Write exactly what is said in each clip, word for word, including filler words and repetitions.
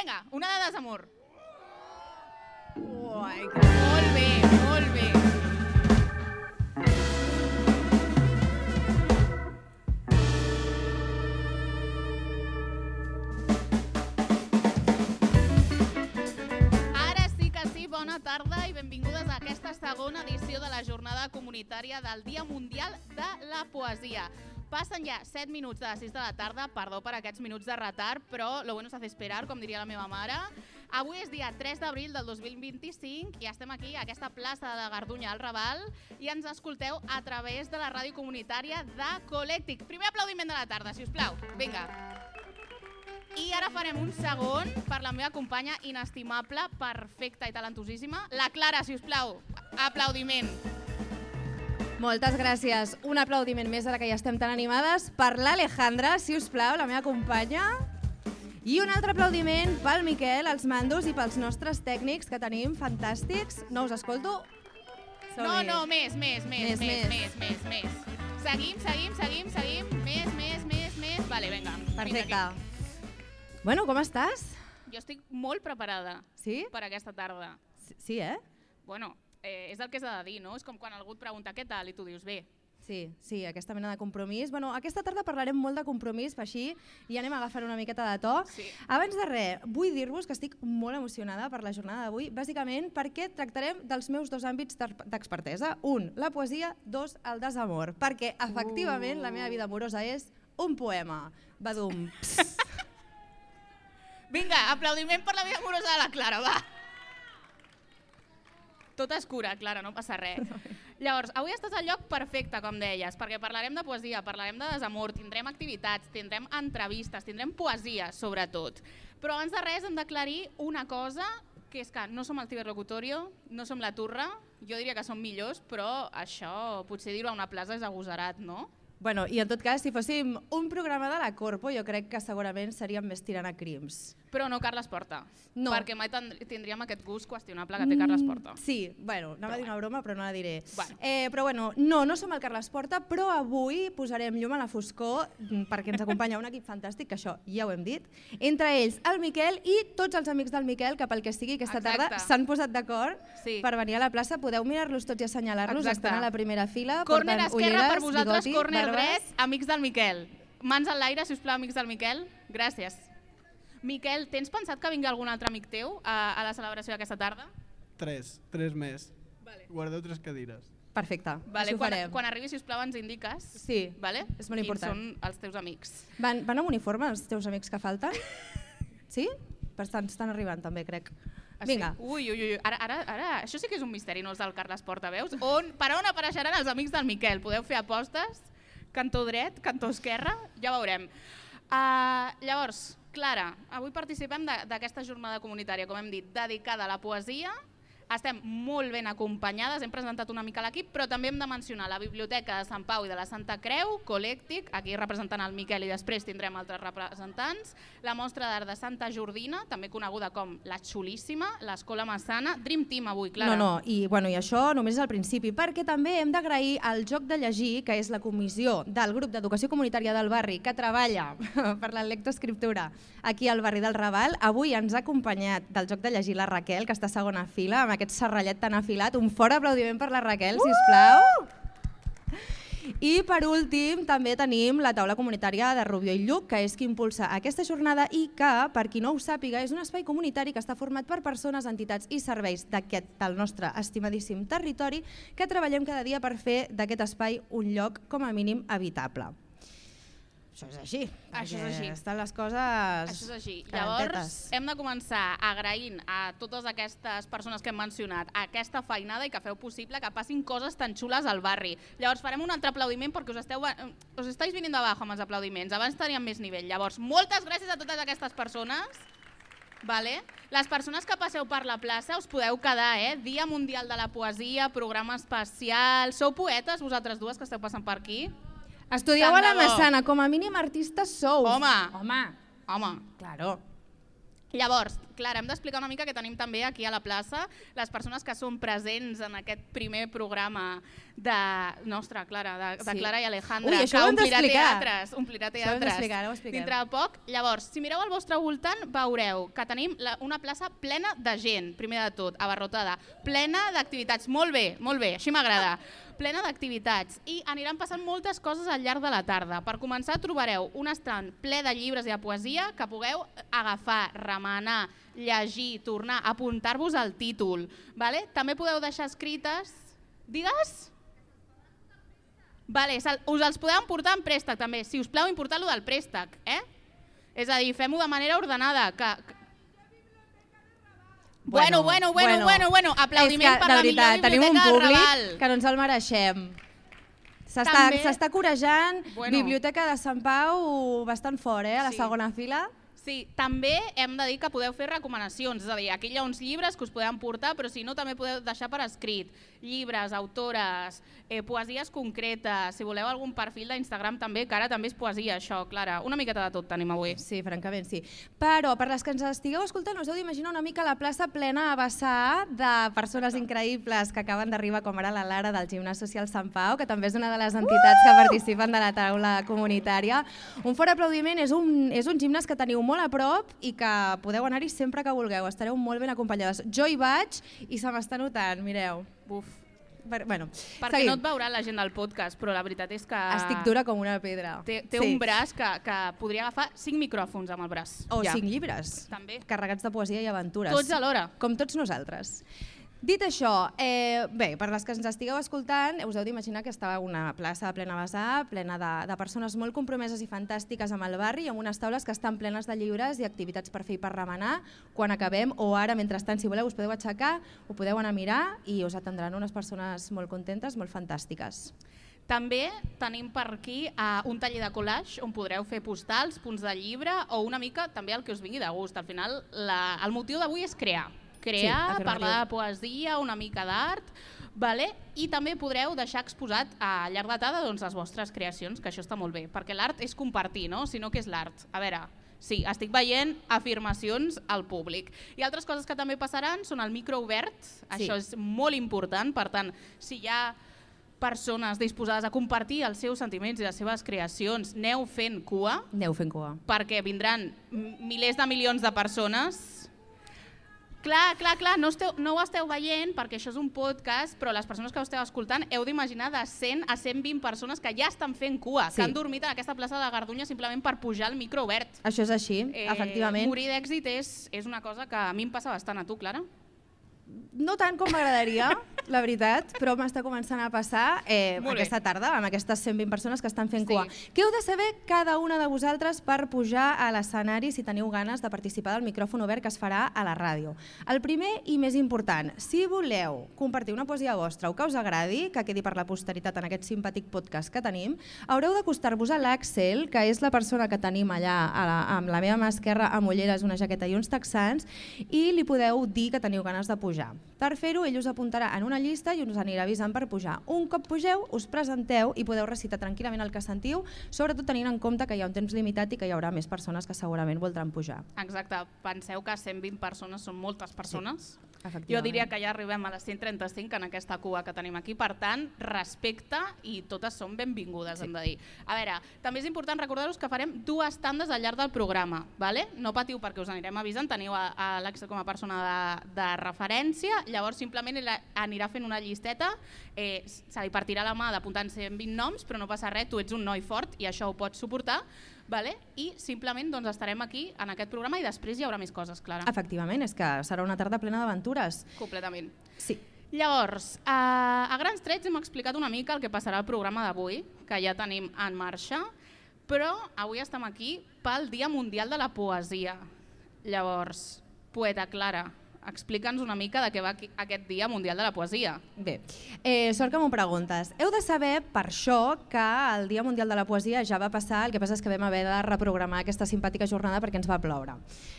Vinga, una de desamor. Uai, molt bé, molt bé. Ara sí que sí, bona tarda i benvingudes a aquesta segona edició de la jornada comunitària del Dia Mundial de la Poesia. Passen ja set minuts de les sis de la tarda, perdó per aquests minuts de retard, però lo bueno se hace esperar, com diria la meva mare. Avui és dia tres d'abril del dos mil vint-i-cinc i estem aquí a aquesta plaça de Gardunya al Raval i ens escolteu a través de la ràdio comunitària de Colèctic. Primer aplaudiment de la tarda, si us plau. Vinga. I ara farem un segon per la meva companya inestimable, perfecta i talentosíssima, la Clara, si us plau. Aplaudiment. Moltes gràcies. Un aplaudiment més ara que ja estem tan animades per l'Alejandra, si us plau, la meva companya. I un altre aplaudiment pel Miquel, els mandos i pels nostres tècnics que tenim fantàstics. No us escolto? No, no, més, més, més, més, més, més, més. Seguim, seguim, seguim, seguim. Més, més, més, més. Vale, vinga. Perfecte. Bueno, com estàs? Jo estic molt preparada per aquesta tarda. Sí, eh? Bueno, Eh, és el que s'ha de dir, no? És com quan algú et pregunta què tal i tu dius bé. Sí, sí, aquesta mena de compromís. Bueno, aquesta tarda parlarem molt de compromís, així i anem a agafar una miqueta de to. Sí. Abans de res, vull dir-vos que estic molt emocionada per la jornada d'avui, bàsicament perquè tractarem dels meus dos àmbits d'expertesa. Un, la poesia, dos, el desamor. Perquè, efectivament, uh. la meva vida amorosa és un poema. Badum. Vinga, aplaudiment per la vida amorosa de la Clara, va! Tot es cura, Clara, no passa res. Llavors, avui estàs al lloc perfecte, com deies, perquè parlarem de poesia, parlarem de desamor, tindrem activitats, tindrem entrevistes, tindrem poesia, sobretot. Però abans de res hem d'aclarir una cosa, que és que no som el Ciberlocutorio, no som la Turra, jo diria que som millors, però això potser dir-ho a una plaça és agosarat, no? Bueno, i en tot cas, si fóssim un programa de la Corpo, jo crec que segurament seríem més tirant a crims. Però no Carles Porta, no. Perquè mai tindríem aquest gust qüestionable que té Carles Porta. Mm, sí, bueno, anava a dir una broma, però no la diré. Bueno. Eh, però bueno, no, no som el Carles Porta, però avui posarem llum a la foscor perquè ens acompanya un equip fantàstic, que això ja ho hem dit. Entre ells, el Miquel i tots els amics del Miquel, que pel que sigui aquesta Exacte. tarda s'han posat d'acord sí. per venir a la plaça. Podeu mirar-los tots i assenyalar-los, estan a la primera fila, corner porten esquerra ulleres, per vosaltres, bigoti, corner barbes. dret, amics del Miquel. Mans al l'aire, si us plau, amics del Miquel. Gràcies. Miquel, tens pensat que vingui algun altre amic teu a, a la celebració d'aquesta tarda? Tres, tres més. Vale. Guardeu tres cadires. Perfecte, vale, això ho quan, farem. quan arribi, si us plau, ens indiques. Sí, vale? és molt important. Quins són els teus amics? Van, van amb uniforme els teus amics que falten? Sí? Per tant, estan arribant també, crec. Ah, Vinga. Sí? Ui, ui, ui. Ara, ara, ara, això sí que és un misteri, no els del Carles Porta, veus? On, per on apareixeran els amics del Miquel? Podeu fer apostes? Cantó dret, cantó esquerra? Ja veurem. Uh, llavors, Clara, avui participem d'aquesta jornada comunitària, com hem dit, dedicada a la poesia. Estem molt ben acompanyades, hem presentat una mica l'equip, però també hem de mencionar la Biblioteca de Sant Pau i de la Santa Creu, Colèctic, aquí representant el Miquel i després tindrem altres representants, la Mostra d'Art de Santa Jordina, també coneguda com la Xulíssima, l'Escola Massana, Dream Team avui, Clara. No, no, i, bueno, i això només és el principi, perquè també hem d'agrair al Joc de Llegir, que és la comissió del grup d'educació comunitària del barri que treballa per la lectoescriptura aquí al barri del Raval. Avui ens ha acompanyat del Joc de Llegir la Raquel, que està a segona fila, amb aquest serrallet tan afilat. Un fort aplaudiment per la Raquel, sisplau. I per últim també tenim la taula comunitària de Rubió i Lluc, que és qui impulsa aquesta jornada i que, per qui no ho sàpiga, és un espai comunitari que està format per persones, entitats i serveis d'aquest, del nostre estimadíssim territori, que treballem cada dia per fer d'aquest espai un lloc com a mínim habitable. Això és així, Això és així. Estan les coses Això és així. Llavors, calentetes. hem de començar agraint a totes aquestes persones que hem mencionat aquesta feinada i que feu possible que passin coses tan xules al barri. Llavors, farem un altre aplaudiment perquè us, esteu, us estáis venint de abajo amb els aplaudiments. Abans teníem més nivell. Llavors, moltes gràcies a totes aquestes persones. Vale. Les persones que passeu per la plaça us podeu quedar, eh? Dia Mundial de la Poesia, programa especial. Sou poetes, vosaltres dues que esteu passant per aquí? Estudieu a la Massana, com a mínim artistes sou. Home, Home, home. claro. Llavors, Clara, hem d'explicar una mica que tenim també aquí a la plaça les persones que són presents en aquest primer programa de nostra Clara, de, de Sí. Clara i Alejandra, Ui, això que ho hem omplirà d'explicar. teatres, omplirà Això ho hem teatres d'explicar, ara ho expliquem. dintre de poc. Llavors, si mireu al vostre voltant, veureu que tenim la, una plaça plena de gent, primer de tot, abarrotada, plena d'activitats. Molt bé, molt bé, així m'agrada. Plena d'activitats i aniran passant moltes coses al llarg de la tarda. Per començar, trobareu un estand ple de llibres i de poesia que pugueu agafar, remenar, llegir, tornar, apuntar-vos al títol. Vale? També podeu deixar escrites... Digues? Vale, us els podeu emportar en préstec també. Si us plau, importar-lo del préstec. Eh? És a dir, fem-ho de manera ordenada. Que, que... Bueno, bueno, bueno, bueno, bueno, aplaudiment per la millor biblioteca del Raval. Tenim un públic que no ens el mereixem. També- S'està corejant, Bueno. Biblioteca de Sant Pau bastant fort, eh, a la Sí. segona fila. Sí, també hem de dir que podeu fer recomanacions, és a dir, aquí hi ha uns llibres que us podem portar, però si no també podeu deixar per escrit llibres, autores, eh, poesies concretes, si voleu algun perfil d'Instagram també, que ara també és poesia això, Clara, una miqueta de tot tenim avui. Sí, francament sí. Però per les que ens estigueu escoltant us heu d'imaginar una mica la plaça plena a vessar de persones increïbles que acaben d'arribar, com ara la Lara del Gimnàs Social Sant Pau, que també és una de les entitats que participen de la taula comunitària. Un fort aplaudiment, és un, és un gimnàs que teniu molt a prop i que podeu anar-hi sempre que vulgueu, estareu molt ben acompanyades. Jo hi vaig i se m'està notant, mireu. Buf. Per, bueno, Perquè seguim. no et veurà la gent del podcast, però la veritat és que Estic dura com una pedra. té, té Sí. un braç que, que podria agafar cinc micròfons amb el braç. O ja. cinc llibres, També. carregats de poesia i aventures. Tots alhora. Com tots nosaltres. Dit això, eh, bé, per les que ens estigueu escoltant, us heu d'imaginar que estava una plaça plena a vessar, plena de, de persones molt compromeses i fantàstiques amb el barri, i amb unes taules que estan plenes de llibres i activitats per fer i per remenar. Quan acabem, o ara, mentrestant, si voleu, us podeu aixecar, ho podeu anar a mirar i us atendran unes persones molt contentes, molt fantàstiques. També tenim per aquí uh, un taller de collage on podreu fer postals, punts de llibre o una mica també el que us vingui de gust. Al final, la, el motiu d'avui és crear. Crear, Sí, afirmatiu. parlar de poesia, una mica d'art, vale? I també podreu deixar exposat a llarg datada doncs, les vostres creacions, que això està molt bé, perquè l'art és compartir, no? Si no, què és l'art? A veure, sí, estic veient afirmacions al públic. I altres coses que també passaran són el micro obert, Sí. això és molt important, per tant, si hi ha persones disposades a compartir els seus sentiments i les seves creacions, aneu fent cua, Aneu fent cua. perquè vindran m- milers de milions de persones. Clar, clar, clar, no, esteu, no ho esteu veient perquè això és un podcast, però les persones que ho esteu escoltant heu d'imaginar de cent a cent vint persones que ja estan fent cua, Sí. que han dormit en aquesta plaça de la Gardunya simplement per pujar al micro obert. Això és així, Eh, efectivament. Morir d'èxit és, és una cosa que a mi em passa bastant. A tu, Clara? No tant com m'agradaria, la veritat, però m'està començant a passar eh, Molt bé. aquesta tarda amb aquestes cent vint persones que estan fent Sí. cua. Què heu de saber cada una de vosaltres per pujar a l'escenari si teniu ganes de participar del micròfon obert que es farà a la ràdio? El primer i més important, si voleu compartir una poesia vostra o que us agradi, que quedi per la posteritat en aquest simpàtic podcast que tenim, haureu d'acostar-vos a l'Àxel, que és la persona que tenim allà a la, amb la meva mà esquerra amb ulleres, una jaqueta i uns texans, i li podeu dir que teniu ganes de pujar. Per fer-ho, ell us apuntarà en una llista i us anirà avisant per pujar. Un cop pugeu, us presenteu i podeu recitar tranquil·lament el que sentiu, sobretot tenint en compte que hi ha un temps limitat i que hi haurà més persones que segurament voldran pujar. Exacte, penseu que cent vint persones són moltes persones. Efectivament. Jo diria que ja arribem a les cent trenta-cinc en aquesta cua que tenim aquí, per tant, respecte i totes són benvingudes, sí. hem de dir. A veure, també és important recordar-vos que farem dues tandes al llarg del programa, vale? No patiu perquè us anirem avisant, teniu a, a l'Àxel com a persona de, de referència, llavors simplement ell anirà fent una llisteta, eh, se li partirà la mà d'apuntar cent vint noms, però no passa res, tu ets un noi fort i això ho pots suportar, vale? I simplement doncs, estarem aquí en aquest programa i després hi haurà més coses, Clara. Efectivament, és que serà una tarda plena d'aventures. Completament. Sí. Llavors, a, a grans trets hem explicat una mica el que passarà al programa d'avui, que ja tenim en marxa, però avui estem aquí pel Dia Mundial de la Poesia. Llavors, poeta Clara, explica'ns una mica de què va aquí- aquest Dia Mundial de la Poesia. Bé, eh, sort que m'ho preguntes. Heu de saber, per això, que el Dia Mundial de la Poesia ja va passar, el que passa és que vam haver de reprogramar aquesta simpàtica jornada perquè ens va ploure.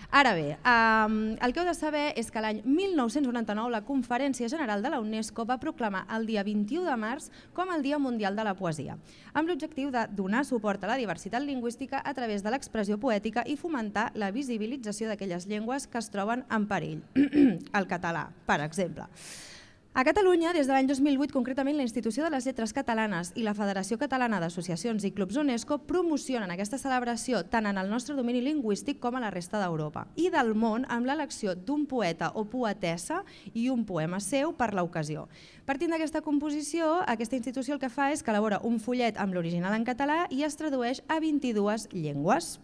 Ara bé, um, el que heu de saber és que l'any mil nou-cents noranta-nou la Conferència General de la UNESCO va proclamar el dia vint-i-u de març com el Dia Mundial de la Poesia, amb l'objectiu de donar suport a la diversitat lingüística a través de l'expressió poètica i fomentar la visibilització d'aquelles llengües que es troben en perill. El català, per exemple. A Catalunya, des de l'any dos mil vuit, concretament, la Institució de les Lletres Catalanes i la Federació Catalana d'Associacions i Clubs UNESCO promocionen aquesta celebració tant en el nostre domini lingüístic com a la resta d'Europa i del món amb l'elecció d'un poeta o poetessa i un poema seu per l'ocasió. Partint d'aquesta composició, aquesta institució el que fa és que elabora un fullet amb l'original en català i es tradueix a vint-i-dues llengües.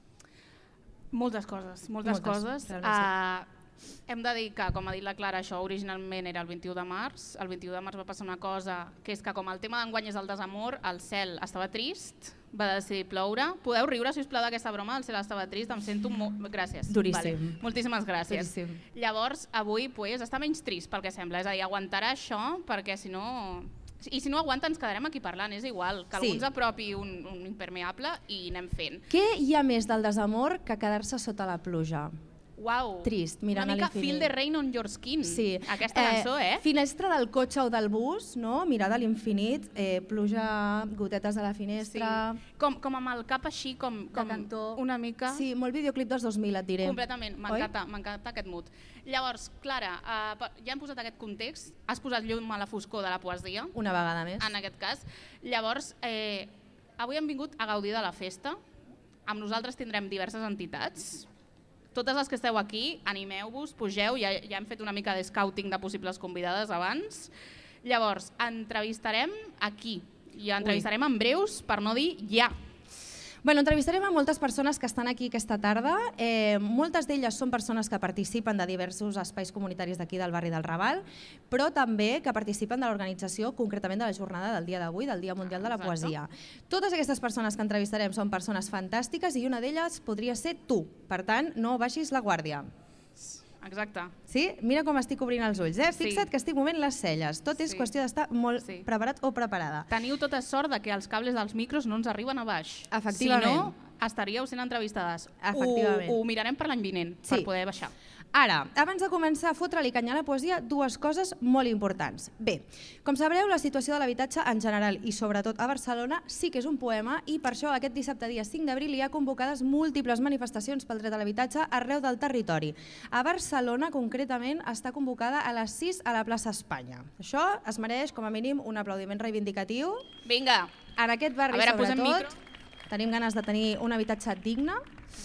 Moltes coses, moltes, moltes coses. Uh, hem de dir que, com ha dit la Clara, això originalment era el vint-i-u de març. El vint-i-u de març va passar una cosa, que és que com el tema d'enguany és el desamor, el cel estava trist, va decidir ploure. Podeu riure, si us plau, d'aquesta broma, el cel estava trist, em sento molt... Gràcies. Duríssim. Vale. Moltíssimes gràcies. Duríssim. Llavors, avui pues, està menys trist, pel que sembla. És a dir, aguantarà això, perquè si no... I si no aguanta ens quedarem aquí parlant, és igual, que sí. algú ens apropi un, un impermeable i anem fent. Què hi ha més del desamor que quedar-se sota la pluja? Uau, trist, mirant una mica a l'infinit. Feel the rain on your skin, sí. Aquesta cançó, eh? Finestra del cotxe o del bus, no? Mirada a l'infinit, eh, pluja, gotetes a la finestra... Sí. Com, com amb el cap així, com, com una mica... Sí, molt videoclip dels dos mil, et diré. Completament, m'encanta, m'encanta aquest mood. Llavors, Clara, eh, ja hem posat aquest context, has posat llum a la foscor de la poesia. Una vegada més. En aquest cas. Llavors, eh, avui hem vingut a gaudir de la festa. Amb nosaltres tindrem diverses entitats. Totes les que esteu aquí, animeu-vos, pugeu, ja, ja hem fet una mica de scouting de possibles convidades abans. Llavors, entrevistarem aquí, i entrevistarem en breus, per no dir ja. Bueno, entrevistarem a moltes persones que estan aquí aquesta tarda. Eh, moltes d'elles són persones que participen de diversos espais comunitaris d'aquí del barri del Raval, però també que participen de l'organització, concretament de la jornada del dia d'avui, del Dia Mundial de la Poesia. Totes aquestes persones que entrevistarem són persones fantàstiques i una d'elles podria ser tu. Per tant, no baixis la guàrdia. Exacte. Sí? Mira com estic obrint els ulls, eh? Fixa't que estic movent les celles. Tot és qüestió d'estar molt preparat o preparada. Teniu tota sort de que els cables dels micros no ens arriben a baix. Efectivament. Si no, estaríeu sent entrevistades. Efectivament. Ho, ho mirarem per l'any vinent, per poder baixar. Ara, abans de començar a fotre-li canya a la poesia, dues coses molt importants. Bé, com sabreu, la situació de l'habitatge en general i sobretot a Barcelona sí que és un poema i per això aquest dissabte dia cinc d'abril hi ha convocades múltiples manifestacions pel dret a l'habitatge arreu del territori. A Barcelona, concretament, està convocada a les sis a la plaça Espanya. Això es mereix, com a mínim, un aplaudiment reivindicatiu. Vinga. En aquest barri, a veure, sobretot, tenim ganes de tenir un habitatge digne.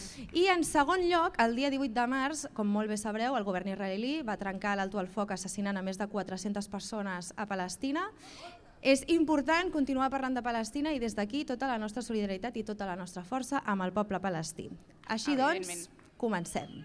I en segon lloc, el dia divuit de març, com molt bé sabreu, el govern israelí va trencar l'alto al foc assassinant a més de quatre-centes persones a Palestina. És important continuar parlant de Palestina i des d'aquí tota la nostra solidaritat i tota la nostra força amb el poble palestí. Així doncs, comencem.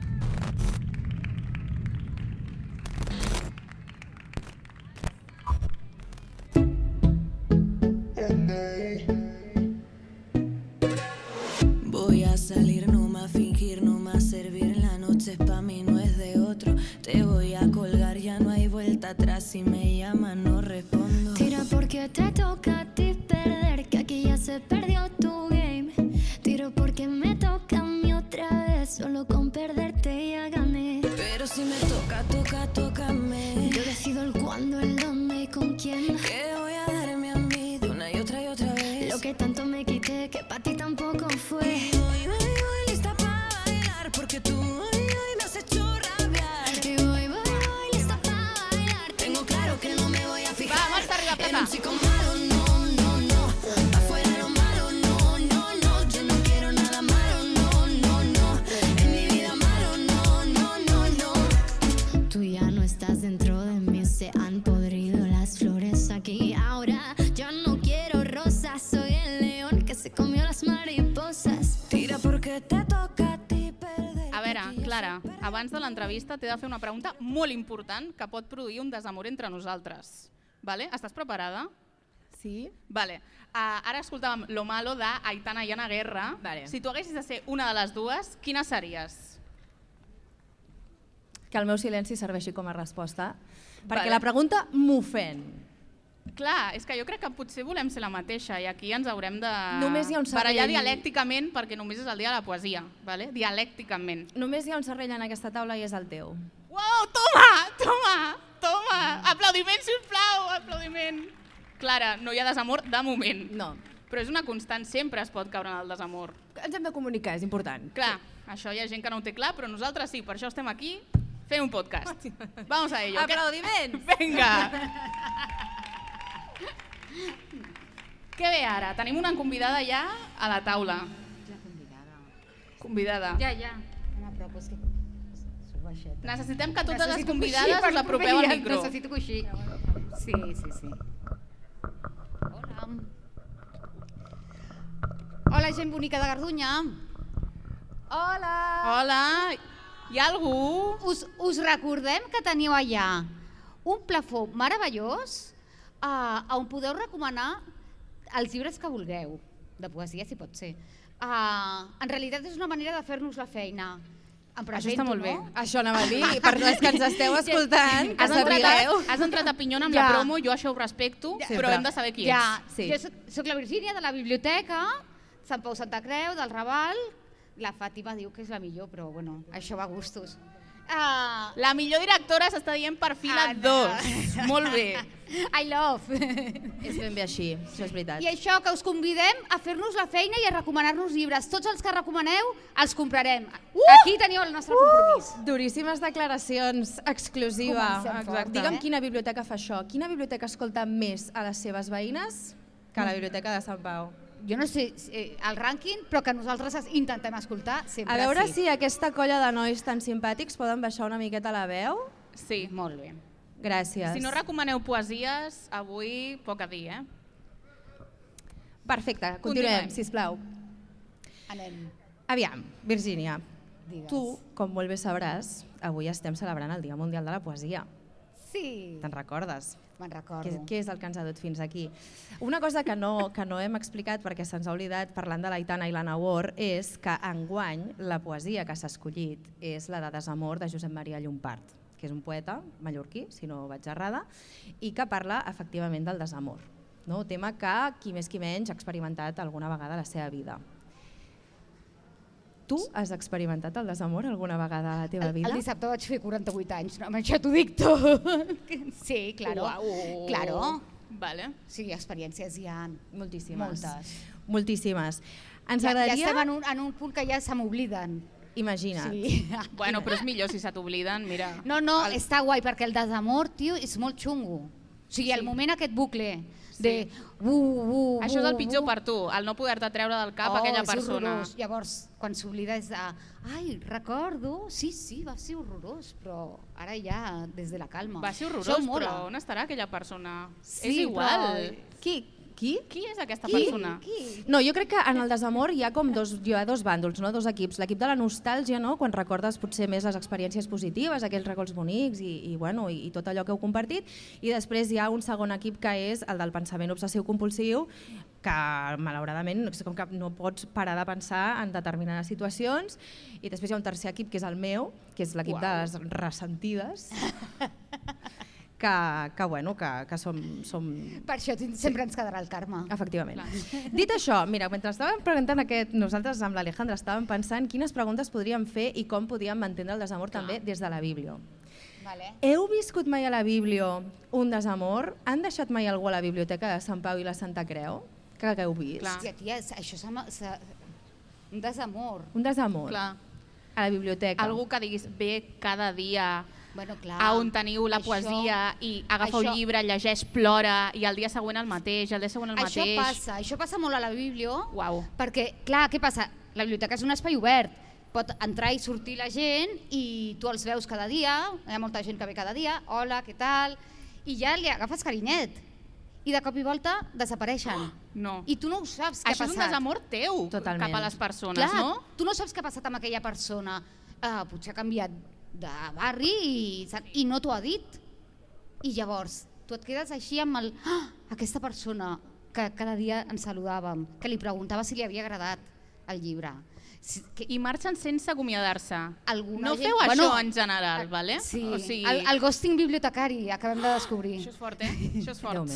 Voy a salir, no más fingir, no más servir. La noche es pa' mí, no es de otro. Te voy a colgar, ya no hay vuelta atrás. Si me llaman, no respondo. Tira porque te toca a ti perder, que aquí ya se perdió tu game. Tiro porque me toca a mí otra vez, solo con perderte ya gané. Pero si me toca, toca, tócame. Yo decido el cuándo, el dónde y con quién. Que voy a darme a mí de una y otra y otra vez. Lo que tanto me quité, que pa' ti tampoco fue. Y voy, voy, voy lista pa' bailar, porque tú hoy, hoy me has hecho rabiar. Y voy, voy, voy lista pa' bailar. Tengo claro que no me voy a fijar. Vamos arriba, en un chico malo, no, no, no. Afuera lo malo, no, no, no. Yo no quiero nada malo, no, no, no. En mi vida malo, no, no, no, no. Tú ya no estás dentro de mí, se han podrido las flores aquí. Ahora yo no quiero rosas, soy el león que se comió las mariposas. Tira porque te toca a ti perder. A veure, Clara, abans de l'entrevista t'he de fer una pregunta molt important que pot produir un desamor entre nosaltres. Vale? Estàs preparada? Sí. Vale. Uh, ara escoltàvem Lo malo de Aitana i Ana Guerra. Vale. Si tu haguessis de ser una de les dues, quina series? Que el meu silenci serveixi com a resposta, perquè Vale. la pregunta m'ofèn. Clar, és que jo crec que potser volem ser la mateixa i aquí ens haurem de Només hi ha un serrell. barallar dialècticament perquè només és el dia de la poesia, ¿vale? Dialècticament. Només hi ha un serrell en aquesta taula i és el teu. Uau, toma, toma, toma. Aplaudiment, sisplau, aplaudiment. Clara, no hi ha desamor de moment. No. Però és una constant, sempre es pot caure en el desamor. Ens hem de comunicar, és important. Clar, això hi ha gent que no ho té clar, però nosaltres sí, per això estem aquí fent un podcast. Vamos a ello. Aplaudiments! Vinga! Què ve ara? Tenim una convidada ja a la taula. Ja convidada. Convidada. Ja, ja. Home, però pues que... Soc baixeta. Necessitem que totes les Necessito convidades coixí per us apropeu al proper, micro. Necessito coixí. Sí, sí, sí. Hola. Hola, gent bonica de Gardunya. Hola! Hola, hi ha algú? Us, us recordem que teniu allà un plafó meravellós uh, on podeu recomanar els llibres que vulgueu, de poesia si pot ser. Uh, en realitat és una manera de fer-nos la feina. Em presento, Això està molt bé. no? Això anava a dir, per les que ens esteu escoltant, que Has entrat, sapigueu. a, has entrat a Pinyona amb Ja. la promo, jo això ho respecto, Sempre. però hem de saber qui Ja, ets. Sí. jo soc, soc la Virgínia de la biblioteca, Sant Pau Santa Creu, del Raval. La Fàtima diu que és la millor, però bueno, això va a gustos. Uh, La millor directora s'està dient per fila Ah, no. dos. Molt bé. I love. És ben bé així, això és veritat. I això, que us convidem a fer-nos la feina i a recomanar-nos llibres. Tots els que recomaneu els comprarem. Uh! Aquí teniu el nostre compromís. Duríssimes declaracions, exclusiva. Comencem fort, Digue'm eh? quina biblioteca fa això. Quina biblioteca escolta més a les seves veïnes que a la biblioteca de Sant Pau? Jo no sé eh, el rànquing, però que nosaltres es- intentem escoltar sempre A veure sí. si aquesta colla de nois tan simpàtics poden baixar una miqueta la veu. Sí. Molt bé. Gràcies. Si no recomaneu poesies, avui poc a dir, eh? Perfecte, continuem, Continuem. sisplau. Anem. Aviam, Virgínia, Digues. tu, com molt bé sabràs, avui estem celebrant el Dia Mundial de la Poesia. Sí, Te'n recordes? me'n Què, recordo. què és el que ens ha dut fins aquí? Una cosa que no, que no hem explicat perquè se'ns ha oblidat parlant de l'Aitana i l'Anna Ward és que enguany la poesia que s'ha escollit és la de Desamor de Josep Maria Llompart, que és un poeta mallorquí, si no vaig errada, i que parla efectivament del desamor, no? Un tema que qui més qui menys ha experimentat alguna vegada a la seva vida. Tu has experimentat el desamor alguna vegada a la teva El, vida? el dissabte vaig fer quaranta-vuit anys, no, amb això t'ho dic tot. Sí, claro. Uau. Claro. Vale. Sí, experiències hi ha. Moltíssimes. Moltes. Moltíssimes. Ens Ja, ja agradaria... estem en un, en un punt que ja se m'obliden. Imagina't. Sí. Bueno, però és millor si se t'obliden, mira. No, no, El- està guai, perquè el desamor, tio, és molt xungo. O sigui, el Sí. moment aquest bucle de... Sí. Uh, uh, Això és el uh, pitjor uh. per tu, el no poder-te treure del cap Oh, aquella és persona. horrorós. Llavors, quan s'oblida és de... Ai, recordo, sí, sí, va ser horrorós, però ara ja, des de la calma. Va ser Això horrorós, mola. però on estarà aquella persona? Sí, és igual. però- Qui? Qui? Qui és aquesta Qui? persona? Qui? No, jo crec que en el desamor hi ha com dos, hi ha dos bàndols, no? Dos equips. L'equip de la nostàlgia, no? Quan recordes potser més les experiències positives, aquells records bonics i, i, bueno, i, i tot allò que heu compartit. I després hi ha un segon equip que és el del pensament obsessiu-compulsiu, que malauradament és com que no pots parar de pensar en determinades situacions. I després hi ha un tercer equip, que és el meu, que és l'equip de les ressentides, que, que, bueno, que, que som, som Per això tin- sempre ens quedarà el karma. efectivament. Dit això, mira, mentre estàvem preguntant aquest, nosaltres amb l'Alejandra estàvem pensant quines preguntes podríem fer i com podíem entendre el desamor també des de la Bíblia. Vale. Heu viscut mai a la Bíblia un desamor? Han deixat mai algú a la biblioteca de Sant Pau i la Santa Creu? Que, que heu vist? Clar. Hòstia, tia, això s'ha... s'ha- un desamor. Un desamor Clar. a la biblioteca. Algú que diguis, ve cada dia Bueno, clar. a on teniu la Això- poesia i agafa un això- llibre, llegeix, plora i el dia següent el mateix, el dia següent el Això mateix. passa, això passa molt a la Bíblia, Uau. perquè, clar, què passa? La biblioteca és un espai obert, pot entrar i sortir la gent i tu els veus cada dia, hi ha molta gent que ve cada dia, hola, què tal, i ja li agafes carinyet, i de cop i volta desapareixen. No. I tu no ho saps què Això ha és un passat. desamor teu Totalment. cap a les persones, Clar, no? tu no saps què ha passat amb aquella persona. Uh, potser ha canviat de barri i, i no t'ho ha dit. I llavors, tu et quedes així amb el... Ah, aquesta persona que cada dia ens saludàvem, que li preguntava si li havia agradat el llibre. Si, que, I marxen sense acomiadar-se. Alguna No gent- feu això bueno, en general, eh, vale? Sí, O sigui, el, el ghosting bibliotecari, acabem de descobrir. Això és fort, eh? Això és fort. Déu meu.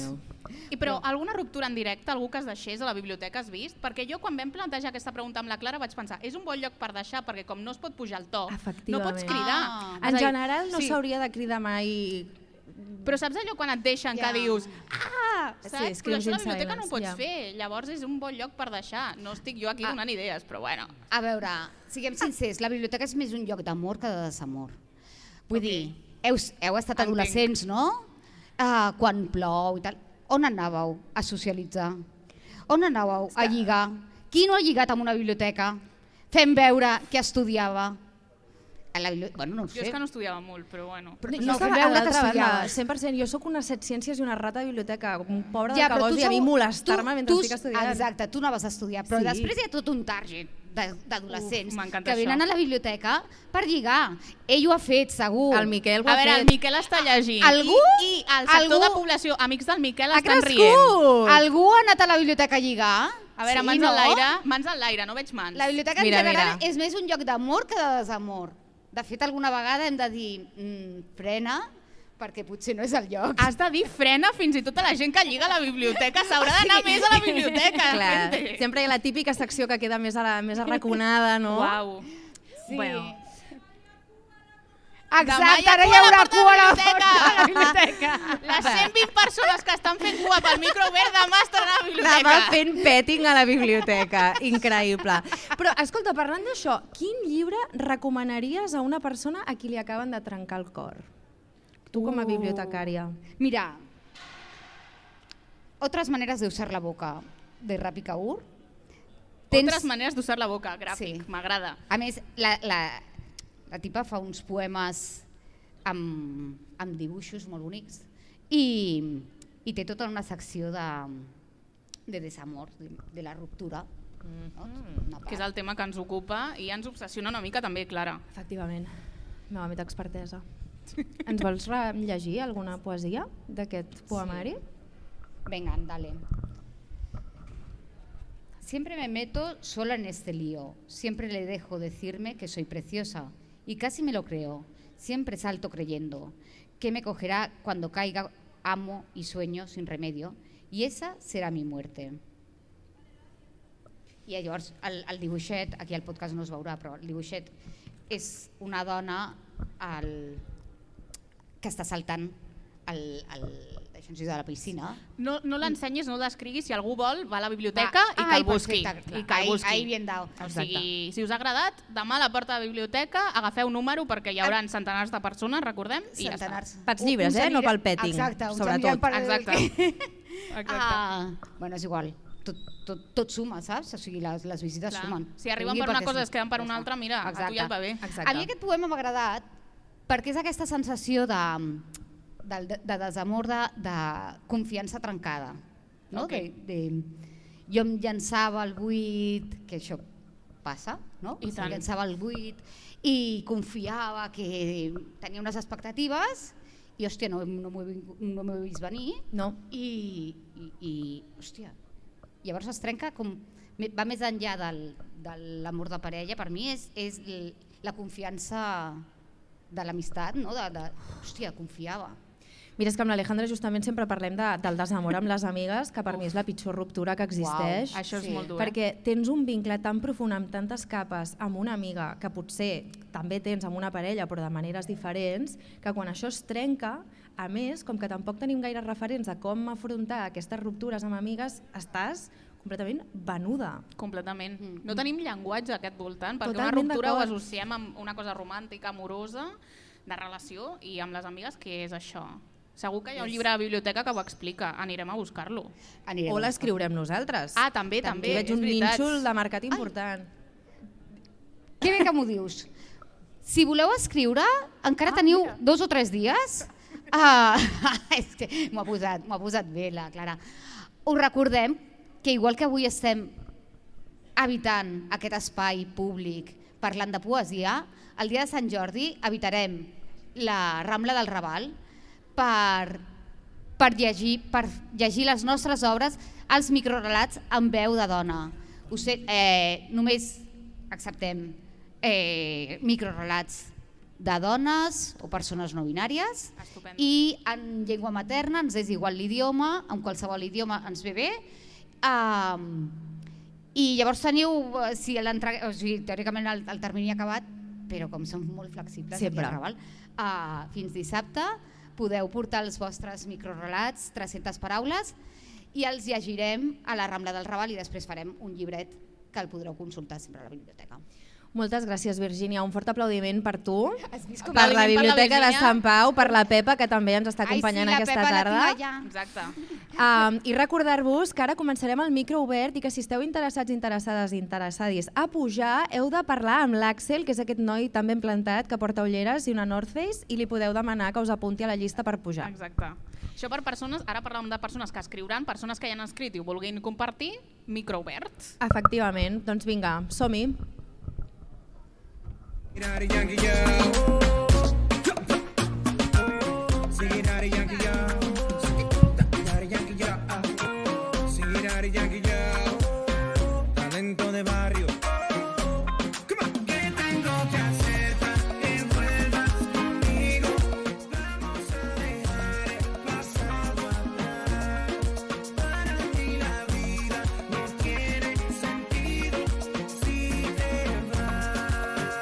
I però alguna ruptura en directe, algú que es deixés a la biblioteca has vist? Perquè jo quan vam plantejar aquesta pregunta amb la Clara vaig pensar, és un bon lloc per deixar, perquè com no es pot pujar el to, no Efectivament. pots cridar. Ah. És a En dir, general no sí, s'hauria de cridar mai... Però saps allò quan et deixen Ja. que dius ah, Sí, saps? Però screams això a la in biblioteca no ho silence, pots ja. fer, llavors és un bon lloc per deixar. No estic jo aquí Ah. donant idees, però bueno. A veure, siguem sincers, la biblioteca és més un lloc d'amor que de desamor. Vull Ok. dir, heu, heu estat Entenc. adolescents, no? Uh, quan plou i tal. On anàveu a socialitzar? On anàveu a lligar? Qui no ha lligat en una biblioteca? Fem veure que estudiava. A la biblioteca, bueno, no ho Jo sé. és que no estudiava molt, però bueno. Però- Jo no, estava fem a veure que l'altra banda, estudiaves. cent per cent. Jo sóc una set ciències i una rata de biblioteca, un pobre Ja, de però cabòs tu i a mi sou- molestar-me tu- mentre tu- estic estudiant. Exacte, tu no vas estudiar, però Sí. després hi ha tot un target de- d'adolescents Uf, m'encanta que venen això. a la biblioteca per lligar. Ell ho ha fet, segur. El Miquel ho A ha veure, fet. el Miquel està llegint. Algú? I, i el sector Algú? de població, amics del Miquel, Ha estan crescut! rient. Algú ha anat a la biblioteca a lligar? A veure, Sí, mans no? al l'aire, mans al l'aire, no veig mans. La biblioteca Mira, en general mira. és més un lloc d'amor que de desamor. De fet, alguna vegada hem de dir mm, frena, perquè potser no és el lloc. Has de dir frena fins i tot a la gent que lliga a la biblioteca. S'haurà d'anar més a la biblioteca. Clar, gente. sempre hi ha la típica secció que queda més, a la, més arraconada, no? Uau. Sí. Bueno. Exacte, Demà hi ha ara hi cua a la haurà porta de cua a la la biblioteca. porta de la biblioteca. Les cent vint persones que estan fent cua pel micro obert demà estaran a la biblioteca. Anava fent petting a la biblioteca, increïble. Però, escolta, parlant d'això, quin llibre recomanaries a una persona a qui li acaben de trencar el cor? Tu com a Uh. bibliotecària. Mira, otras maneras de usar la boca, de Rapi Kaur. Altres maneres d'usar la boca, gràfic, Sí. m'agrada. A més, la, la, la tipa fa uns poemes amb, amb dibuixos molt bonics i, i té tota una secció de, de desamor, de, de la ruptura. No? Una part. Que és el tema que ens ocupa i ens obsessiona una mica també, Clara. Efectivament, meva meta expertesa. Ens vols re- llegir alguna poesia d'aquest poemari? Venga, dale. Siempre me meto sola en este lío, siempre le dejo decirme que soy preciosa y casi me lo creo, siempre salto creyendo que me cogerá cuando caiga, amo y sueño sin remedio y esa será mi muerte. I llavors el, el dibuixet, aquí al podcast no es veurà, però el dibuixet és una dona el, que està saltant el, el, això ens diu de la piscina. No, no l'ensenyis, no l'escriguis, si algú vol va a la biblioteca Va. i que Ai, el busqui. perfecte, clar. I que el Ahí- busqui. ahí bien dado. O sigui, si us ha agradat, demà a la porta de la biblioteca agafeu número perquè hi haurà centenars de persones, recordem, i ja està. Centenars. Pels Un- llibres, uns eh? No anirà- pel petting, Exacte, uns sobretot. aniran per- Exacte. Exacte. Ah, bueno, és igual. Tot, tot, tot suma, saps? O sigui, les, les visites Clar. sumen. Si arriben Vingui per una perquè cosa i sí. es queden per Ja una està. altra, mira, a tu ja et va bé. Exacte. A mi aquest poema m'ha agradat perquè és aquesta sensació de, de, de, de desamor, de, de confiança trencada. No? Ok. De, de, jo em llançava al buit, que això passa, no? I tant. Em llançava al buit i confiava que tenia unes expectatives i, hòstia, no, no m'ho he, vingut- no m'ho he vist venir No. i, i, i hòstia, llavors es trenca com, me- va més enllà del, de l'amor de parella, per mi és, és l- la confiança de l'amistat, no? de, de, hòstia, confiava. Mira, és que amb l'Alejandra justament sempre parlem de, del desamor amb les amigues, que per mi és la pitjor ruptura que existeix. Uau, Això és Sí. molt dur. eh? Perquè tens un vincle tan profund amb tantes capes amb una amiga que potser també tens amb una parella però de maneres diferents, que quan això es trenca, a més, com que tampoc tenim gaire referents a com afrontar aquestes ruptures amb amigues, estàs completament venuda. Completament. Mm. No tenim llenguatge a aquest voltant, perquè Totalment una ruptura ho d'acord. associem amb una cosa romàntica, amorosa, de relació, i amb les amigues, què és això? Segur que hi ha un llibre de biblioteca que ho explica, anirem a buscar-lo. Anirem O a l'escriurem nosaltres. Ah, també, també, Aquí veig és un veritat. nínxol de mercat important. buscar. Que bé que m'ho dius. Si voleu escriure, encara teniu dos o tres dies. Ah, és que m'ho ha posat, m'ho ha posat bé la Clara. Us recordem que igual que avui estem habitant aquest espai públic parlant de poesia, el dia de Sant Jordi habitarem la Rambla del Raval per, per, llegir, per llegir les nostres obres, els microrelats amb veu de dona. Us, eh, només acceptem eh, microrelats de dones o persones no binàries. Estupendo. I en llengua materna ens és igual l'idioma, en qualsevol idioma ens ve bé. Um, I llavors teniu, eh, si l'entre- o sigui, teòricament el, el termini ha acabat, però com som molt flexibles aquí Sempre. al Raval, uh, fins dissabte podeu portar els vostres microrelats, tres-centes paraules, i els llegirem a la Rambla del Raval i després farem un llibret que el podreu consultar sempre a la biblioteca. Moltes gràcies, Virgínia. Un fort aplaudiment per tu, Has vist com per la Aplaudiment per la Biblioteca de Virgínia. Sant Pau, per la Pepa, que també ens està acompanyant Ai, sí, aquesta la Pepa tarda. la tinc allà. Exacte. Um, I recordar-vos que ara començarem el micro obert i que si esteu interessats, interessades i interessadis a pujar, heu de parlar amb l'Àxel, que és aquest noi tan ben plantat que porta ulleres i una North Face, i li podeu demanar que us apunti a la llista per pujar. Exacte. Això per persones, ara parlàvem de persones que escriuran, persones que ja han escrit i ho vulguin compartir, micro obert. Efectivament, doncs vinga, som-hi. Daddy Yankee, yo. Sing Daddy Yankee, yo. Daddy Yankee, yo. Sing Daddy Yankee, yo. Talento de barrio. Come on. ¿Qué tengo que hacer para que vuelvas conmigo? Vamos a dejar el pasado atrás. Para mí la vida no tiene sentido si te vas.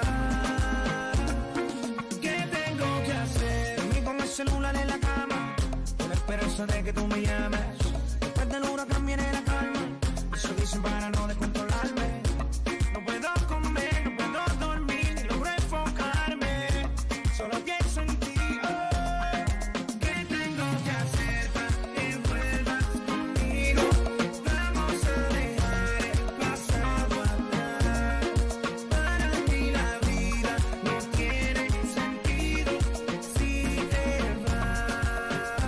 ¿Qué tengo que hacer? Dormí con el celular en la cama, con la esperanza de que tú me llames. Después del huracán viene la calma, eso dicen para no descontrolarme. No puedo comer, no puedo dormir, ni logro enfocarme. Solo pienso en ti. Oh, ¿qué tengo que hacer para que vuelvas conmigo? Vamos a dejar el pasado atrás. Para mí la vida no tiene sentido si te vas.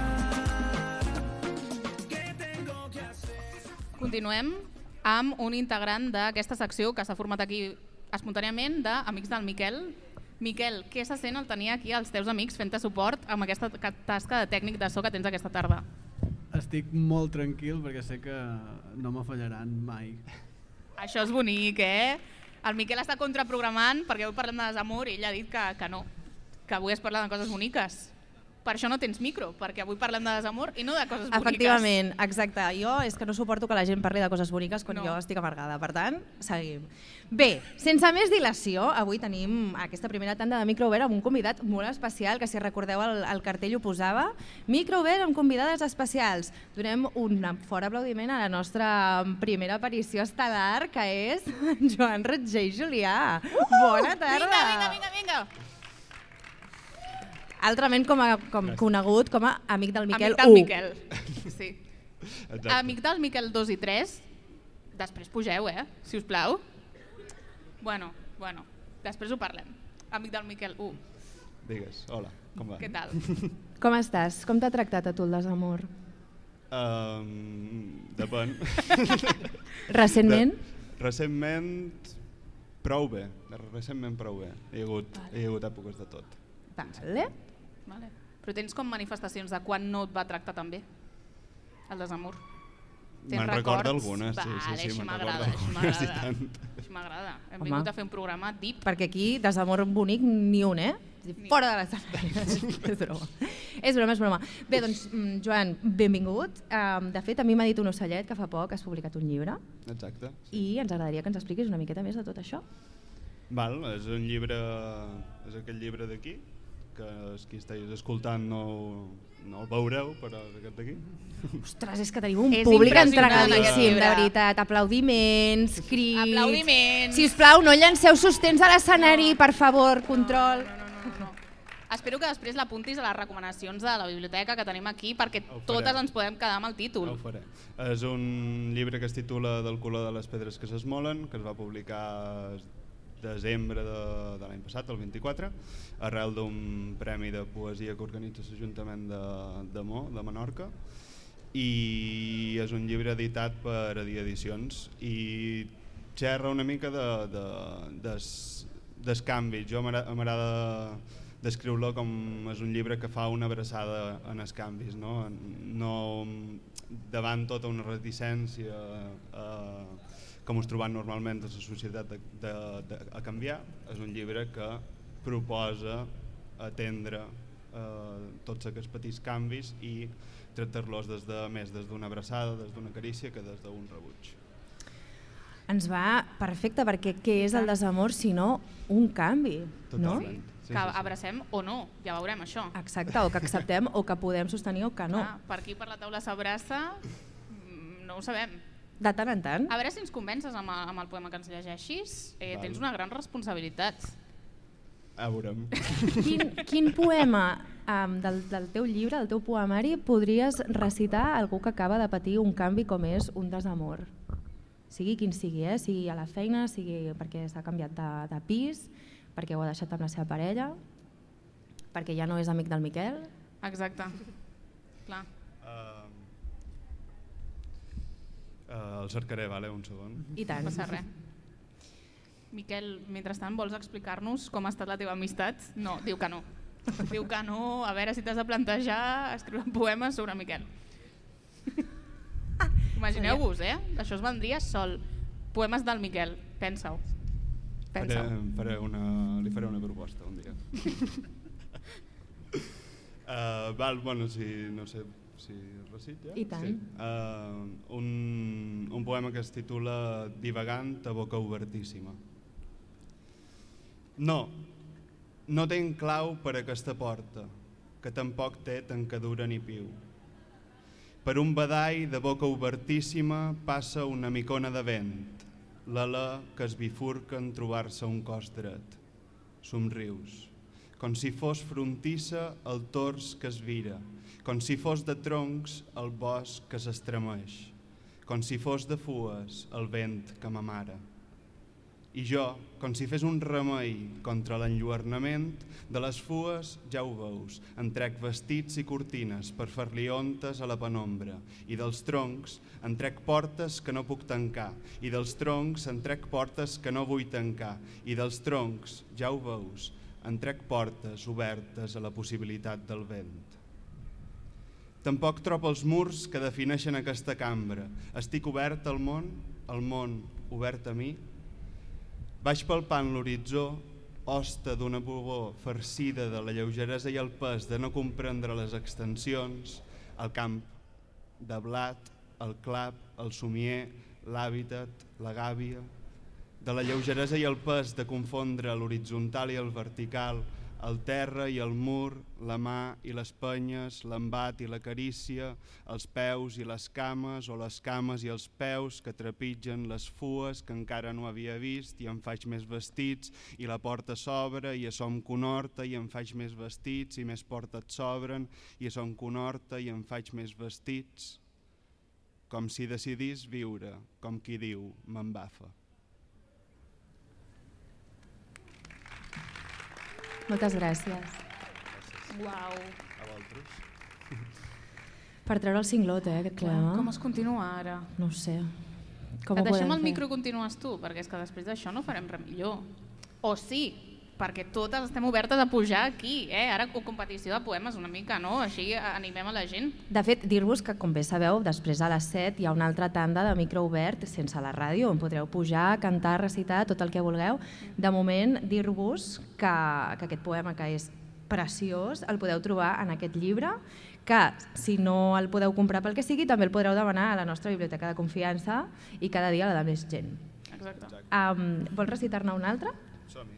¿Qué tengo que hacer? Continuem amb un integrant d'aquesta secció que s'ha format aquí espontàniament d'Amics del Miquel. Miquel, què se sent el tenir aquí els teus amics fent-te suport amb aquesta ca- tasca de tècnic de so que tens aquesta tarda? Estic molt tranquil perquè sé que no me fallaran mai. Això és bonic, eh? El Miquel està contraprogramant perquè avui parlem de desamor i ell ha dit que, que no, que avui es parla de coses boniques. Per això no tens micro, perquè avui parlem de desamor i no de coses boniques. Efectivament, exacte. Jo és que no suporto que la gent parli de coses boniques quan No. jo estic amargada. Per tant, seguim. Bé, sense més dilació, avui tenim aquesta primera tanda de micro obert amb un convidat molt especial, que si recordeu el, el cartell ho posava. Micro obert amb convidades especials. Donem un fort aplaudiment a la nostra primera aparició estel·lar, que és en Joan Retger i Julià. Bona tarda! Vinga, vinga, vinga, vinga! Altrament com a, com conegut com a amic del Miquel Amic del u. Miquel. Sí. Exacte. Amic del Miquel dos i tres. Després pugeu, eh? Si us plau. Bueno, bueno, després ho parlem. Amic del Miquel u. Digues, hola, com va? Què tal? Com estàs? Com t'ha tractat a tu el desamor? Um, depèn. Recentment? De, recentment, prou bé. Recentment prou bé. Hi ha hagut, Vale. hi ha hagut èpoques de tot. Vale. Vale. Però tens com manifestacions de quan no et va tractar tan bé el desamor? Tens Me'n recordo records? algunes, sí, sí, Vale, sí, això me'n m'agrada, recordo això algunes i m'agrada. tant. Això m'agrada. Hem Home. vingut a fer un programa deep. Perquè aquí desamor bonic ni un, eh? Fora de l'escenari. És broma. És broma, és broma. Bé, doncs, mm, Joan, benvingut. Um, de fet, a mi m'ha dit un ocellet que fa poc has publicat un llibre Exacte. i ens agradaria que ens expliquis una miqueta més de tot això. Val, és un llibre, és aquest llibre d'aquí, que els qui esteu escoltant no, no el veureu, però és aquest d'aquí. Ostres, és que tenim un És públic impressionant entregadíssim, aquest de llibre. veritat. Aplaudiments, crits... Aplaudiments. Si us plau, no llanceu sostens a l'escenari, per favor, control. No, no, no, no, no. Espero que després l'apuntis a les recomanacions de la biblioteca que tenim aquí perquè Ho farem. totes ens podem quedar amb el títol. Ho faré. És un llibre que es titula Del color de les pedres que s'esmolen, que es va publicar desembre de, de l'any passat, el vint-i-quatre, arrel d'un premi de poesia que organitza l'Ajuntament de, de Mo, de Menorca, i és un llibre editat per Adi Edicions i xerra una mica de, de, des, des canvis. Jo m'agrada descriure-lo com és un llibre que fa una abraçada en els canvis, no? No davant tota una reticència eh, com us trobem normalment a la societat de, de, de, a canviar. És un llibre que proposa atendre eh, tots aquests petits canvis i tractar-los des de més des d'una abraçada, des d'una carícia que des d'un rebuig. Ens va perfecte, perquè què és el desamor si no un canvi, no? Totalment. Sí, que sí, sí. abracem o no, ja veurem això. Exacte, o que acceptem o que podem sostenir o que no. Clar, per aquí per la taula s'abraça, mm, no ho sabem. De tant en tant. A veure si ens convences amb, el- amb el poema que ens llegeixis. Eh, Val. tens una gran responsabilitat. A veurem. Quin, quin poema um, del, del teu llibre, del teu poemari, podries recitar a algú que acaba de patir un canvi com és un desamor? Sigui quin sigui, eh? Sigui a la feina, sigui perquè s'ha canviat de, de pis, perquè ho ha deixat amb la seva parella, perquè ja no és amic del Miquel. Exacte. Clar. Uh, uh, el cercaré, vale, un segon. I tant. No passa res. Miquel, mentrestant, vols explicar-nos com ha estat la teva amistat? No, diu que no. Diu que no, a veure si t'has de plantejar escriure poemes sobre Miquel. Imagineu-vos, eh? Això es vendria sol. Poemes del Miquel, pensa-ho. Faré, Pensa-ho. faré una, li faré una proposta un dia. uh, val, bueno, si, no sé si recit ja? I tant. Sí. Uh, un, un poema que es titula Divagant a boca obertíssima. No, no tenc clau per aquesta porta, que tampoc té tancadura ni piu. Per un badall de boca obertíssima passa una micona de vent, l'alè que es bifurca en trobar-se un cos dret. Somrius, com si fos frontissa el tors que es vira, com si fos de troncs el bosc que s'estremeix, com si fos de fues el vent que m'amara. I jo, com si fes un remei contra l'enlluernament, de les fues, ja ho veus, en trec vestits i cortines per fer-li ontes a la penombra, i dels troncs en trec portes que no puc tancar, i dels troncs en trec portes que no vull tancar, i dels troncs, ja ho veus, en trec portes obertes a la possibilitat del vent. Tampoc trobo els murs que defineixen aquesta cambra. Estic obert al món, el món obert a mi. Vaig palpant l'horitzó, hoste d'una bubó farcida de la lleugeresa i el pes de no comprendre les extensions, el camp de blat, el clap, el somier, l'hàbitat, la gàbia, de la lleugeresa i el pes de confondre l'horitzontal i el vertical, el terra i el mur, la mà i les penyes, l'embat i la carícia, els peus i les cames o les cames i els peus que trepitgen les fues que encara no havia vist i em faig més vestits i la porta s'obre i a som conorta i em faig més vestits i més portes s'obren i a som conorta i em faig més vestits, com si decidís viure, com qui diu, m'embafa. Moltes gràcies. Uau. A vosaltres. Per treure el cinglot, eh, aquest poema. Com es continua ara? No ho sé. Com Et ho deixem podem el fer? micro i continues tu, perquè és que després d'això no farem res millor. O sí, perquè totes estem obertes a pujar aquí, eh? Ara competició de poemes una mica, no? Així animem a la gent. De fet, dir-vos que, com bé sabeu, després a les set hi ha una altra tanda de micro obert sense la ràdio, on podreu pujar, cantar, recitar, tot el que vulgueu. De moment, dir-vos que, que aquest poema, que és preciós, el podeu trobar en aquest llibre, que si no el podeu comprar pel que sigui, també el podreu demanar a la nostra biblioteca de confiança i cada dia la de més gent. Exacte. Um, vols recitar-ne un altre? Som-hi.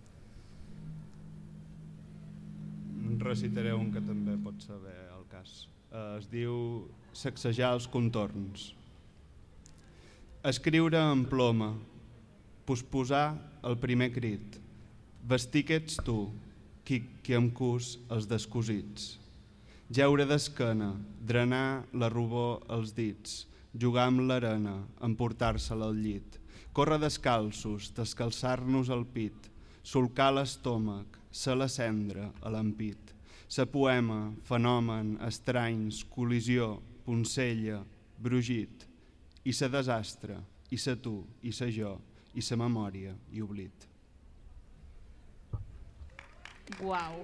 Recitaré un que també pot saber el cas. Uh, es diu Sacsejar els contorns. Escriure en ploma, posposar el primer crit, vestir que ets tu, qui, qui em cus els descosits, jeure d'esquena, drenar la rubor als dits, jugar amb l'arena, emportar-se-la al llit, córrer descalços, descalçar-nos el pit, solcar l'estómac, ser la cendra a l'ampit, ser poema, fenomen, estranys, col·lisió, poncella, brugit, i ser desastre, i ser tu, i ser jo, i ser memòria i oblit. Uau.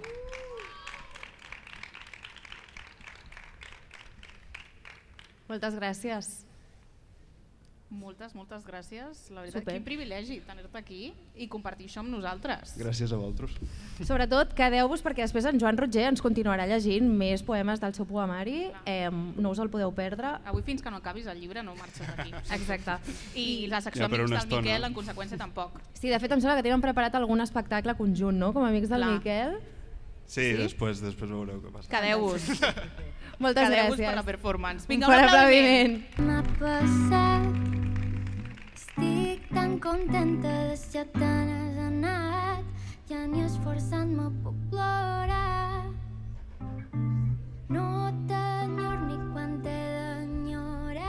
Moltes gràcies. Moltes, moltes gràcies. La veritat, Super. quin privilegi tenir-te aquí i compartir això amb nosaltres. Gràcies a vosaltres. Sobretot, quedeu-vos perquè després en Joan Roger ens continuarà llegint més poemes del seu poemari, eh, no us el podeu perdre. Avui fins que no acabis el llibre no marxes d'aquí. Exacte. I la secció Ja, per Amics una del estona. Miquel, en conseqüència, tampoc. Sí, de fet em sembla que tenen preparat algun espectacle conjunt, no?, com a Amics del Clar. Miquel. Sí, sí? Després, després veureu què passa. Quedeu-vos. Moltes Quedeu-vos gràcies. per la performance. Un Vinga, fort un aplaudiment. M'ha passat. Estic tan contenta de ser tan has anat. Ja ni esforçant-me puc plorar. No t'enyor ni quan t'he d'enyorar.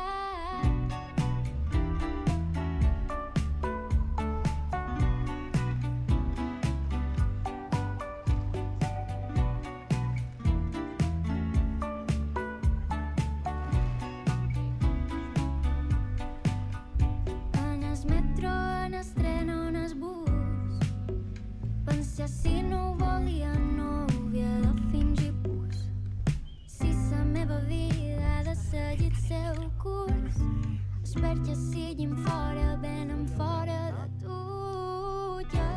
En el metro, en el tren o en el bus, pensar si no ho volia no havia de fingir pus. Si la meva vida ha de seguir el seu curs, espero que siguin fora, venen fora de tu. Ja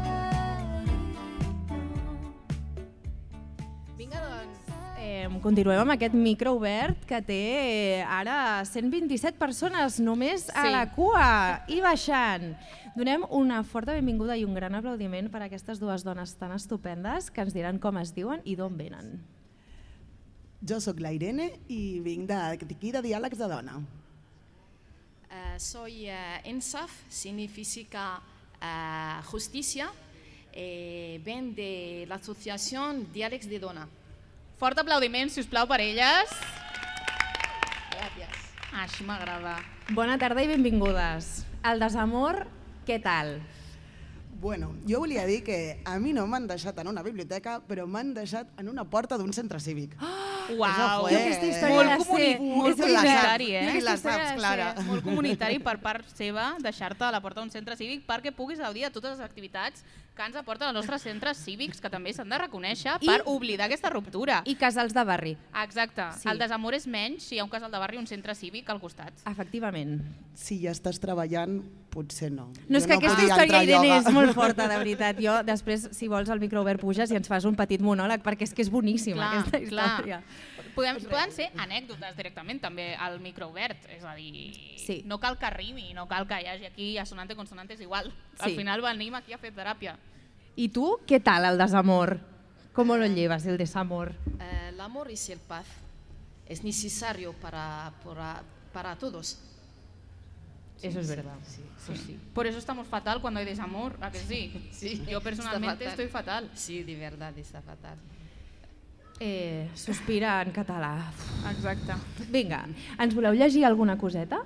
Vinga, doncs, eh, continuem amb aquest micro obert que té eh, ara cent vint-i-set persones només a Sí. la cua i baixant. Donem una forta benvinguda i un gran aplaudiment per a aquestes dues dones tan estupendes que ens diran com es diuen i d'on venen. Jo sóc la Irene i vinc d'aquí de Diàlegs de Dona. Eh, soy eh, ENSAF, significa eh, justicia, eh, ven de la asociación Diàlegs de Dona. Fort aplaudiment, si us plau, per elles. Gracias. Ah, així m'agrada. Bona tarda i benvingudes. El desamor, què tal? Bueno, jo volia dir que a mi no m'han deixat en una biblioteca, però m'han deixat en una porta d'un centre cívic. Uau, fue- Jo aquesta història molt, la comuni sé, molt és veritat. comunitari, eh? Ni la Aquesta història saps, la Clara. sé. Molt comunitari per part seva deixar-te a la porta d'un centre cívic perquè puguis gaudir de totes les activitats que ens aporten els nostres centres cívics, que també s'han de reconèixer I- per oblidar aquesta ruptura. I casals de barri, Exacte. Sí. El desamor és menys si hi ha un casal de barri i un centre cívic al costat. efectivament. Si ja estàs treballant, potser no. No, és Jo que aquesta podia història, entrar a Irene, ioga. és molt forta, de veritat. Jo, després, si vols, al micro obert puges i ens fas un petit monòleg, perquè és que és boníssima aquesta història. Podem, poden ser anècdotes directament també al micro obert, és a dir, Sí. no cal que rimi, no cal que hi hagi aquí assonante, consonante, és igual. Al Sí. final venim aquí a fer teràpia. I tu, què tal el desamor? ¿Cómo lo llevas, el desamor? Eh, el amor es el paz, es necesario para, para, para todos. Eso es verdad. Sí, Pues sí. Por eso estamos fatal cuando hay desamor, ¿a que sí? Sí, Yo personalmente está fatal. estoy fatal. Sí, de verdad está fatal. Eh, sospira en català. Exacte. Vinga, ens voleu llegir alguna coseta?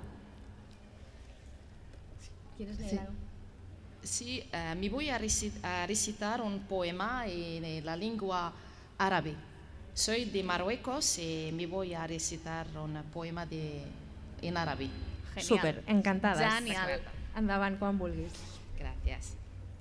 Sí, eh, me voy a, reci- a recitar un poema en, en la lengua árabe. Soy de Marruecos y me voy a recitar un poema de, en árabe. Genial. Super, encantades. Genial. Endavant, quan vulguis. Gracias.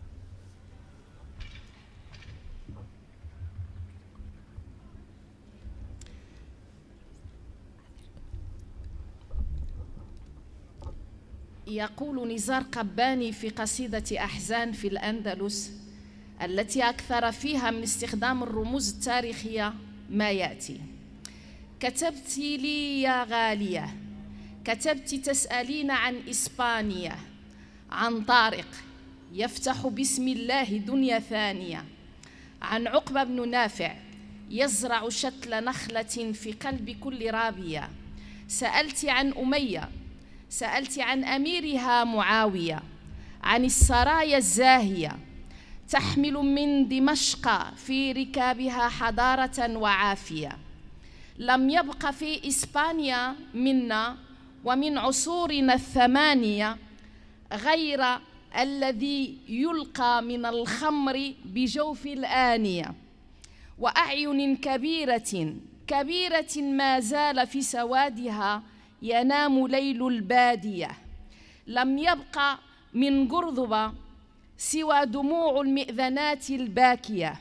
يقول نزار قباني في قصيدة أحزان في الأندلس التي أكثر فيها من استخدام الرموز التاريخية ما يأتي: كتبت لي يا غالية، كتبت تسألين عن إسبانيا، عن طارق يفتح بسم الله دنيا ثانية، عن عقبة بن نافع يزرع شتل نخلة في قلب كل رابية، سألت عن أمية، سألت عن أميرها معاوية، عن السرايا الزاهية تحمل من دمشق في ركابها حضارة وعافية. لم يبق في إسبانيا منا ومن عصورنا الثمانية غير الذي يلقى من الخمر بجوف الآنية، وأعين كبيرة كبيرة ما زال في سوادها ينام ليل البادية. لم يبق من قرضبة سوى دموع المئذنات الباكية،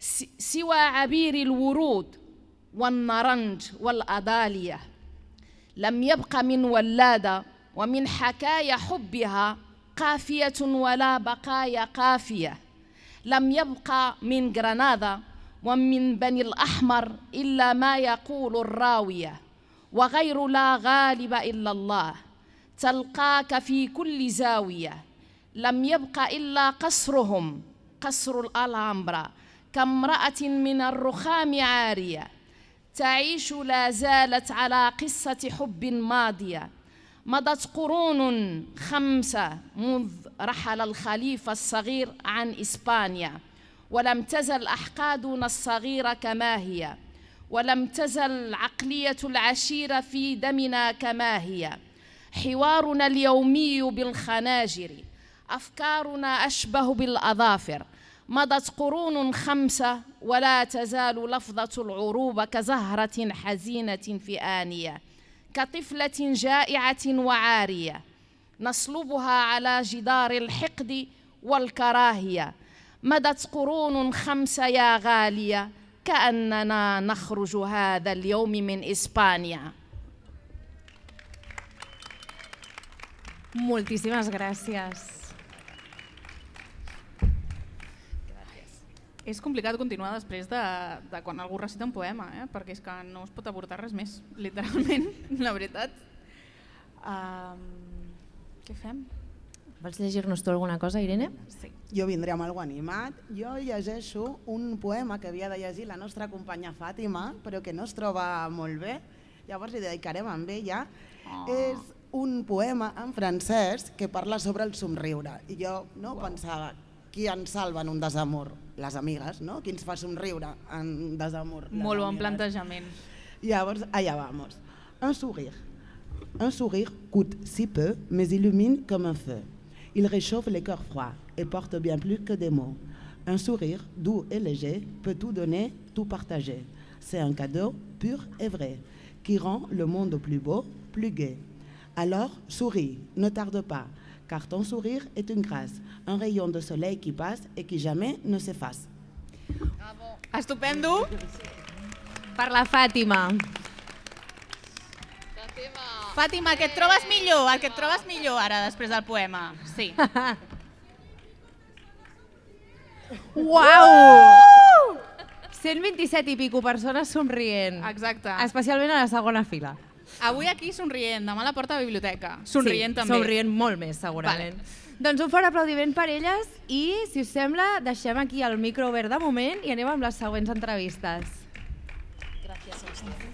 سوى عبير الورود والنرنج والأضالية. لم يبق من ولادة ومن حكايا حبها قافية ولا بقايا قافية. لم يبق من جرانادا ومن بني الأحمر إلا ما يقول الراوية، وغير لا غالب إلا الله تلقاك في كل زاوية. لم يبق إلا قصرهم قصر الألهامبرا كامرأة من الرخام عارية تعيش لا زالت على قصة حب ماضية. مضت قرون خمسة منذ رحل الخليفة الصغير عن إسبانيا، ولم تزل أحقادنا الصغيرة كما هي، ولم تزل عقلية العشيرة في دمنا كما هي. حوارنا اليومي بالخناجر، أفكارنا أشبه بالأظافر. مضت قرون خمسة ولا تزال لفظة العروبة كزهرة حزينة في آنية، كطفلة جائعة وعارية نصلبها على جدار الحقد والكراهية. مضت قرون خمسة يا غالية كأننا نخرج هذا اليوم من إسبانيا. Moltíssimes gràcies. És complicat continuar després de, de quan algú recita un poema, eh? Perquè és que no es pot aportar res més, literalment, la veritat. Um, què fem? Vols llegir-nos tu alguna cosa, Irene? Sí. Jo vindré amb algo animat. Jo llegeixo un poema que havia de llegir la nostra companya Fàtima, però que no es troba molt bé. Llavors li dedicarem amb ella. Oh. És un poema en francès que parla sobre el somriure. I jo no wow. pensava, qui ens salva en un desamor? Les amigues, no? Qui ens fa somriure en desamor? Molt bon plantejament. Llavors, allà vamos. Un sourire. Un sourire coûte si peu, mais illumine comme un feu. Il réchauffe les cœurs froids et porte bien plus que des mots. Un sourire doux et léger peut tout donner, tout partager. C'est un cadeau pur et vrai qui rend le monde plus beau, plus gai. Alors, souris, ne tarde pas, car ton sourire est une grâce, un rayon de soleil qui passe et qui jamais ne s'efface. Estupendo. Per la Fàtima. Fàtima, que et trobes millor, el que et trobes millor ara després del poema. Sí. Uau! cent vint-i-set i pico persones somrient. Exacte. Especialment a la segona fila. Avui aquí somrient, demà a la porta de la biblioteca. Somrient sí, també. Somrient molt més, segurament. Vale. Doncs un fort aplaudiment per elles i, si us sembla, deixem aquí el micro obert de moment i anem amb les següents entrevistes. Gràcies a vostè.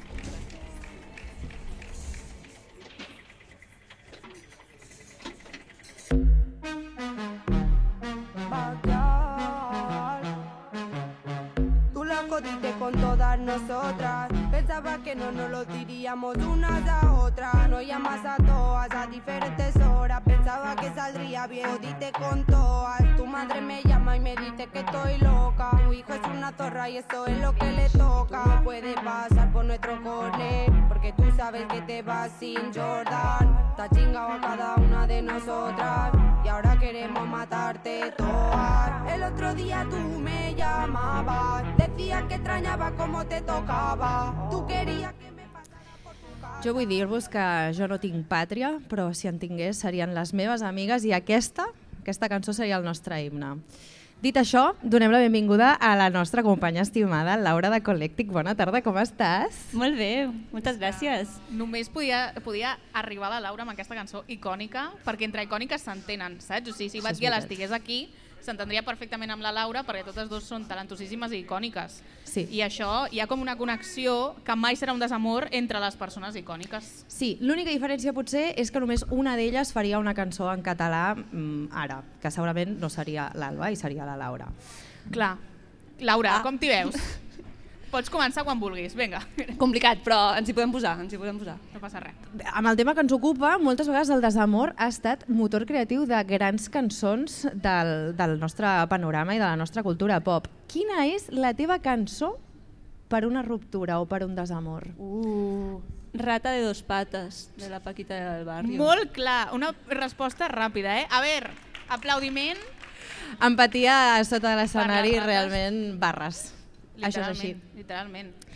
Tú la jodiste con todas nosotras. Pensaba que no nos lo diríamos unas a otras. Nos llamas a todas a diferentes horas. Pensaba que saldría bien, jodiste con todas. Tu madre me llama y me dice que estoy loca. Tu hijo es una zorra y eso es lo que le toca. No puede pasar por nuestro corner, porque tú sabes que te vas sin Jordan. Te has chingado a cada una de nosotras y ahora queremos matarte todas. El otro día tú me llamabas, decías que extrañaba cómo te tocaba. Tu querías que me pasara por tu cara. Jo vull dir-vos que jo no tinc pàtria, però si en tingués serien les meves amigues i aquesta, aquesta cançó seria el nostre himne. Dit això, donem la benvinguda a la nostra companya estimada, Laura de Col·lèctic. Bona tarda, com estàs? Molt bé, moltes gràcies. Només podia, podia arribar la Laura amb aquesta cançó icònica, perquè entre icòniques s'entenen, saps? O sigui, si Batguiel estigués aquí, s'entendria perfectament amb la Laura, perquè totes dues són talentosíssimes i icòniques. Sí. I això hi ha com una connexió que mai serà un desamor entre les persones icòniques. Sí, l'única diferència potser és que només una d'elles faria una cançó en català mm, ara, que segurament no seria l'Alba i seria la Laura. Clar. Laura, Ah. com t'hi veus? Pots començar quan vulguis, vinga. Complicat, però ens hi podem posar, ens hi podem posar. No passa res. Amb el tema que ens ocupa, moltes vegades el desamor ha estat motor creatiu de grans cançons del, del nostre panorama i de la nostra cultura pop. Quina és la teva cançó per una ruptura o per un desamor? Uh, Rata de dos patas, de la Paquita del barrio. Molt clar, una resposta ràpida, eh? A veure, aplaudiment. Empatia sota de l'escenari, Per les rates. realment barres. Això és així. Literalment.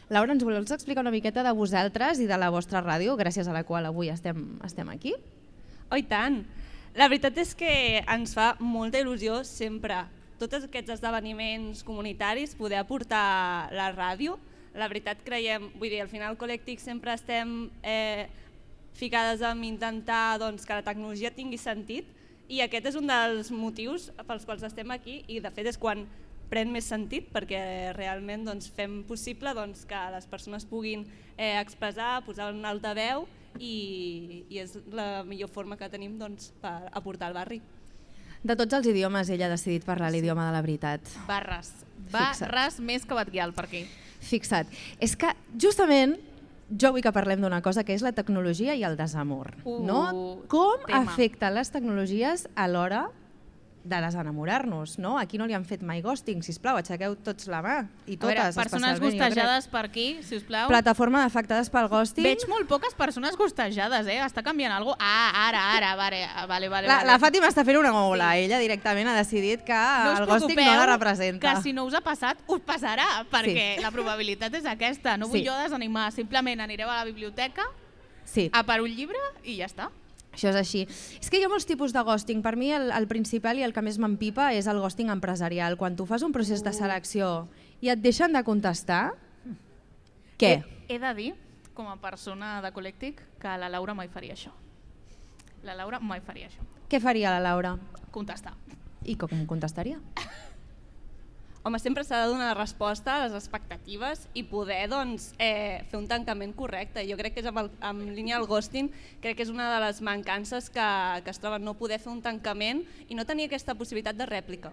Laura, ens vols explicar una miqueta de vosaltres i de la vostra ràdio, gràcies a la qual avui estem, estem aquí? Oh, i tant! La veritat és que ens fa molta il·lusió sempre tots aquests esdeveniments comunitaris poder aportar la ràdio. La veritat creiem, vull dir, al final al Col·lectic sempre estem eh, ficades en intentar doncs, que la tecnologia tingui sentit i aquest és un dels motius pels quals estem aquí i de fet és quan pren més sentit perquè realment doncs, fem possible doncs, que les persones puguin eh, expressar, posar un altaveu i, i és la millor forma que tenim doncs, per aportar al barri. De tots els idiomes ella ha decidit parlar l'idioma de la veritat. Barres. Barres més que Batguial per aquí. Fixa't. És que justament jo vull que parlem d'una cosa que és la tecnologia i el desamor. Uh, no? Com tema. afecten les tecnologies a l'hora de desenamorar-nos, no? Aquí no li han fet mai ghosting, sisplau, aixequeu tots la mà, i totes, a veure, persones gostejades per aquí, sisplau. Plataforma d'afectades pel ghosting. Veig molt poques persones gostejades, eh? Està canviant alguna cosa. Ah, ara, ara, vale, vale, vale. La, la Fàtima està fent una ola, sí. Ella directament ha decidit que no el ghosting no la representa. Que si no us ha passat, us passarà, perquè sí. La probabilitat és aquesta. No vull sí. jo desanimar, simplement anireu a la biblioteca, sí. a per un llibre i ja està. Això és així. És que hi ha molts tipus de ghosting. Per mi el, el principal i el que més m'empipa és el ghosting empresarial. Quan tu fas un procés de selecció i et deixen de contestar, què? He, he de dir, com a persona de Col·lectic, que la Laura mai faria això. La Laura mai faria això. Què faria la Laura? Contestar. I com contestaria? Home, sempre s'ha de donar resposta a les expectatives i poder doncs, eh, fer un tancament correcte. Jo crec que és amb, el, amb línia del ghosting, crec que és una de les mancances que, que es troben, no poder fer un tancament i no tenir aquesta possibilitat de rèplica.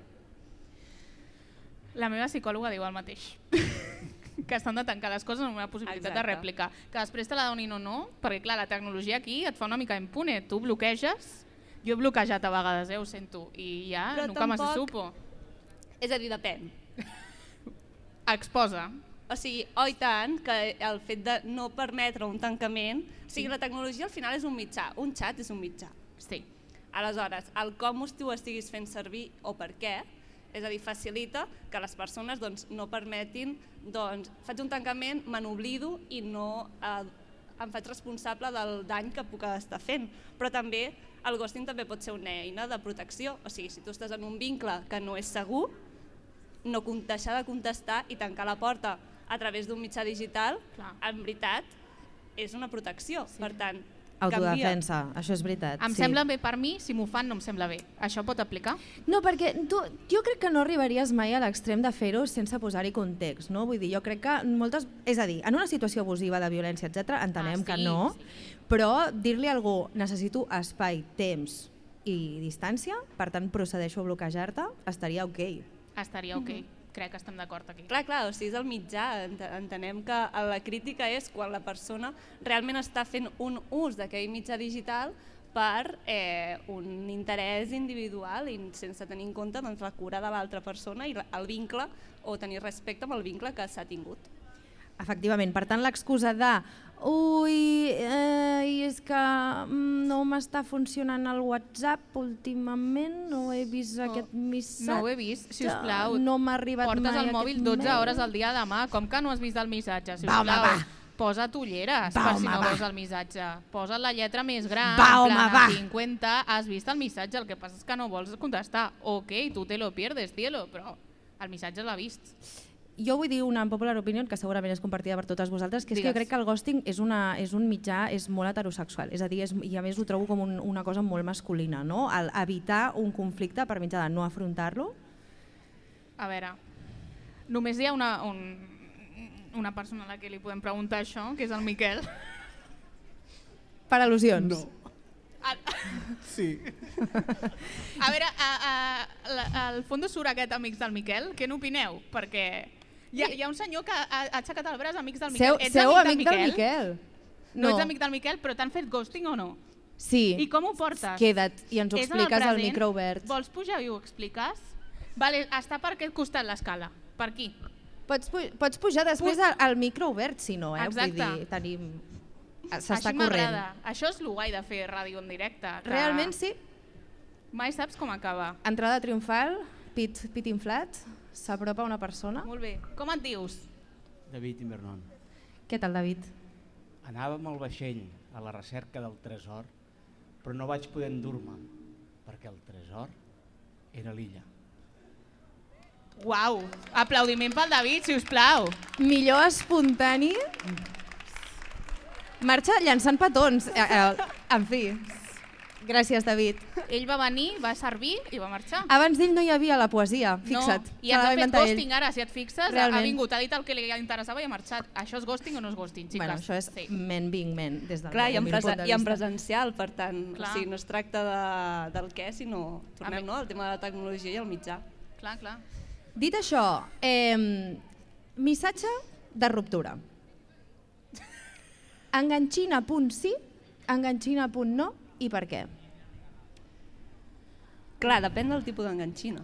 La meva psicòloga diu el mateix. Que s'han de tancar les coses amb una possibilitat Exacte. de rèplica. Que després te la donin o no, perquè clar, la tecnologia aquí et fa una mica impune. Tu bloqueges, jo he bloquejat a vegades, eh, ho sento, i ja Però nunca tampoc... más se supo. És a dir, depèn. Exposa. O sigui, oi tant, que el fet de no permetre un tancament... O sigui, la tecnologia al final és un mitjà, un xat és un mitjà. Sí. Aleshores, el com tu estiguis fent servir o per què, és a dir, facilita que les persones doncs, no permetin, doncs, faig un tancament, me n'oblido i no eh, em faig responsable del dany que puc estar fent. Però també el ghosting també pot ser una eina de protecció, o sigui, si tu estàs en un vincle que no és segur, no deixar de contestar i tancar la porta a través d'un mitjà digital, Clar. en veritat, és una protecció. Sí. Per tant, autodefensa, canvia. Això és veritat. Em sí. sembla bé per mi, si m'ho fan no em sembla bé. Això pot aplicar? No, perquè tu, jo crec que no arribaries mai a l'extrem de fer-ho sense posar-hi context, no? Vull dir, jo crec que moltes... És a dir, en una situació abusiva de violència, etcètera, entenem ah, sí, que no, sí. Però dir-li a algú, necessito espai, temps i distància, per tant procedeixo a bloquejar-te, estaria ok. Estaria ok. Mm-hmm. Crec que estem d'acord aquí. Clar, clar, o sigui, és el mitjà. Entenem que la crítica és quan la persona realment està fent un ús d'aquell mitjà digital per eh, un interès individual i sense tenir en compte doncs, la cura de l'altra persona i el vincle o tenir respecte amb el vincle que s'ha tingut. Efectivament, per tant l'excusa de ui, eh, és que no m'està funcionant el WhatsApp últimament, no he vist no, aquest missatge. No ho he vist, sisplau. No m'ha arribat Portes mai el mòbil dotze mail. hores al dia demà, com que no has vist el missatge? Sisplau, va, home, va. Posa't ulleres va, per si home, no va. veus el missatge. Posa't la lletra més gran, va, en home, plan, va. a cinquanta, has vist el missatge, el que passa és que no vols contestar. Ok, tu te lo pierdes, cielo, però el missatge l'ha vist. Jo vull dir una popular opinió que segurament és compartida per totes vosaltres, que és Digues. que jo crec que el ghosting és, una, és un mitjà, és molt heterosexual, és a dir, és, i a més ho trobo com un, una cosa molt masculina, no? El evitar un conflicte per mitjà de no afrontar-lo. A veure, només hi ha una, un, una persona a la que li podem preguntar això, que és el Miquel. Per al·lusions. No. Sí. A veure, a, a, a, al fons surt aquest Amics del Miquel, què n'opineu? Perquè hi ha, hi ha un senyor que ha, ha aixecat el braç, Amics del Miquel. Seu, ets seu amic, amic del, del Miquel? Miquel? No. no ets amic del Miquel, però t'han fet ghosting o no? Sí. I com ho portes? Queda't i ens ho És expliques al al micro obert. Vols pujar i ho expliques? Vale, està per aquest costat l'escala. Per aquí. Pots, pu pots pujar després Puig... al micro obert, si no, eh? Exacte. Vull dir, tenim... S'està Així corrent. m'agrada. Això és el guai de fer ràdio en directe. Que Realment sí. Mai saps com acaba. Entrada triomfal, pit, pit inflat, s'apropa una persona. Molt bé. Com et dius? David Invernon. Què tal, David? Anàvem al vaixell a la recerca del tresor, però no vaig poder endur-me, perquè el tresor era l'illa. Uau, aplaudiment pel David, si us plau. Millor espontani. Marxa llançant petons. Eh, eh, en fi, gràcies, David. Ell va venir, va servir i va marxar. Abans d'ell no hi havia la poesia, fixa't. No, i ens ha fet ghosting ara, si et fixes, Realment. ha vingut, ha dit el que li interessava i ha marxat. Això és ghosting o no és ghosting, xiques? Bueno, això és sí. men being men, des del Clar, i en, meu presen punt de i en vista. presencial, per tant, o Clar. sigui, no es tracta de, del què, sinó tornem no, al tema de la tecnologia i el mitjà. Clar, clar. Dit això, eh, missatge de ruptura. Enganxina punt sí, enganxina punt no i per què? Clar, depèn del tipus d'enganxina.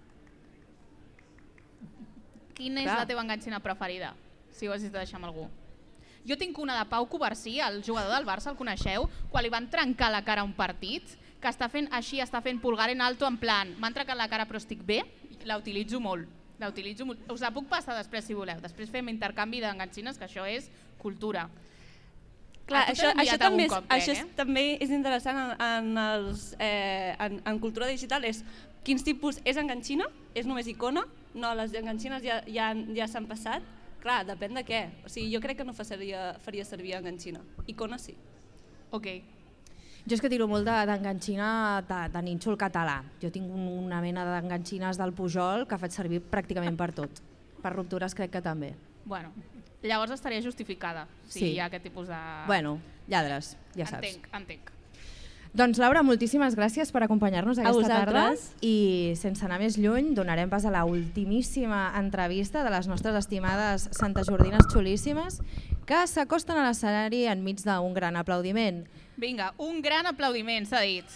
Quina és Clar. la teva enganxina preferida, si ho has de deixar amb algú? Jo tinc una de Pau Covarsí, el jugador del Barça, el coneixeu? Quan li van trencar la cara a un partit, que està fent així, està fent pulgar en alto, en plan, m'han trencat la cara però estic bé, la utilitzo molt. La utilitzo molt. Us la puc passar després si voleu. Després fem intercanvi d'enganxines, que això és cultura. Clar, A tu això, t'han això, enviat també, algun és, cop, crec, això és, eh? també és interessant en, en, els, eh, en, en cultura digital, és quins tipus és enganxina, és només icona, no, les enganxines ja, ja, ja s'han passat. Clar, depèn de què. O sigui, jo crec que no faria, faria servir enganxina. Icona sí. Ok. Jo és que tiro molt de- d'enganxina de, de nínxol català. Jo tinc un, una mena d'enganxines del Pujol que faig servir pràcticament per tot. Per ruptures crec que també. Bueno, llavors estaria justificada si Sí. hi ha aquest tipus de... Bueno, lladres, ja saps. Entenc, entenc. Doncs Laura, moltíssimes gràcies per acompanyar-nos A aquesta tarda vosaltres. i sense anar més lluny donarem pas a la ultimíssima entrevista de les nostres estimades santajordines xulíssimes que s'acosten a l'escenari enmig d'un gran aplaudiment. Vinga, un gran aplaudiment, s'ha dit.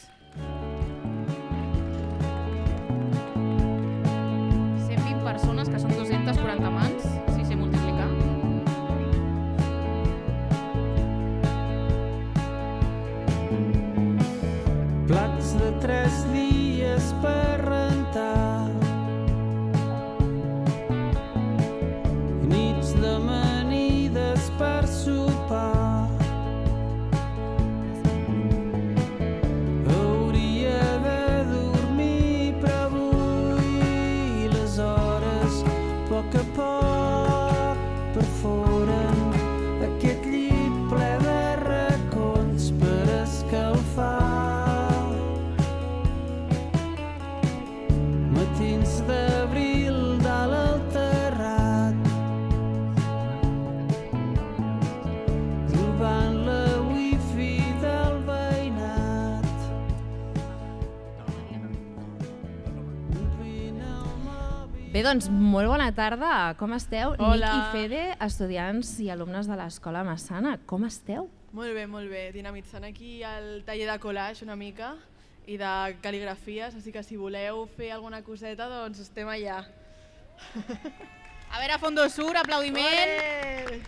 cent vint persones, que són dues-centes quaranta mans, si sé multiplicar. Plats de tres dies per rentar, nits d'amanides per sopar. Hauria de dormir però avui les hores a poc a poc perforen aquest llit ple de racons per escalfar. Matins d'abril dalt al terrat, robant la wifi del veïnat. Bé, doncs, molt bona tarda. Com esteu? Hola. Nic i Fede, estudiants i alumnes de l'Escola Massana. Com esteu? Molt bé, molt bé. Dinamitzant aquí el taller de collage una mica i de cal·ligrafies, així que si voleu fer alguna coseta, doncs estem allà. A veure, Fondo Sur, aplaudiment. Olé!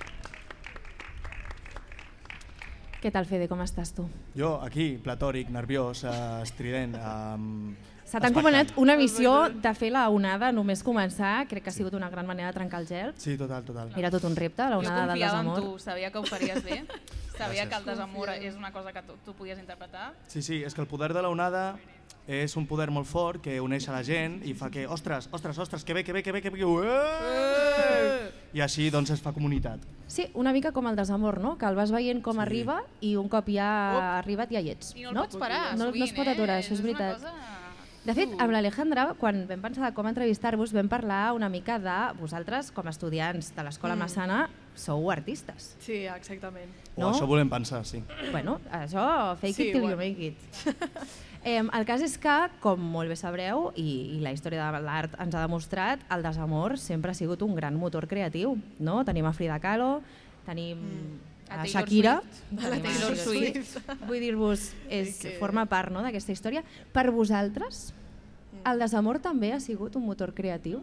Què tal, Fede? Com estàs tu? Jo, aquí, platòric, nerviós, eh, estrident. Um, Se t'ha encomanat una missió de fer la onada només començar. Crec que ha sigut una gran manera de trencar el gel. Sí, total, total. Era tot un repte, la Jo onada del confiava en desamor. tu, sabia que ho faries bé. Sabia Gràcies. que el desamor Confia. és una cosa que tu, tu podies interpretar. Sí, sí, és que el poder de la onada és un poder molt fort que uneix a la gent i fa que, ostres, ostres, ostres, que bé, que bé, que bé, que bé, que bé. I així doncs es fa comunitat. Sí, una mica com el desamor, no? Que el vas veient com Sí. arriba i un cop ja ha arribat ja hi ets. I no el pots parar, no, no sovint, es pot aturar, eh? això és És una veritat. cosa- De fet, amb l'Alejandra, quan vam pensar de com entrevistar-vos, vam parlar una mica de vosaltres, com a estudiants de l'Escola Mm. Massana, sou artistes. Sí, exactament. O No? això volem pensar, sí. Bueno, això, fake Sí, it till bueno. you make it. Eh, el cas és que, com molt bé sabreu, i, i la història de l'art ens ha demostrat, el desamor sempre ha sigut un gran motor creatiu. No? Tenim a Frida Kahlo, tenim Mm. a, A Taylor Shakira, Swift. tenim A Taylor Swift. Vull dir-vos, és, Sí que- forma part, no, d'aquesta història. Per vosaltres, Mm. el desamor també ha sigut un motor creatiu?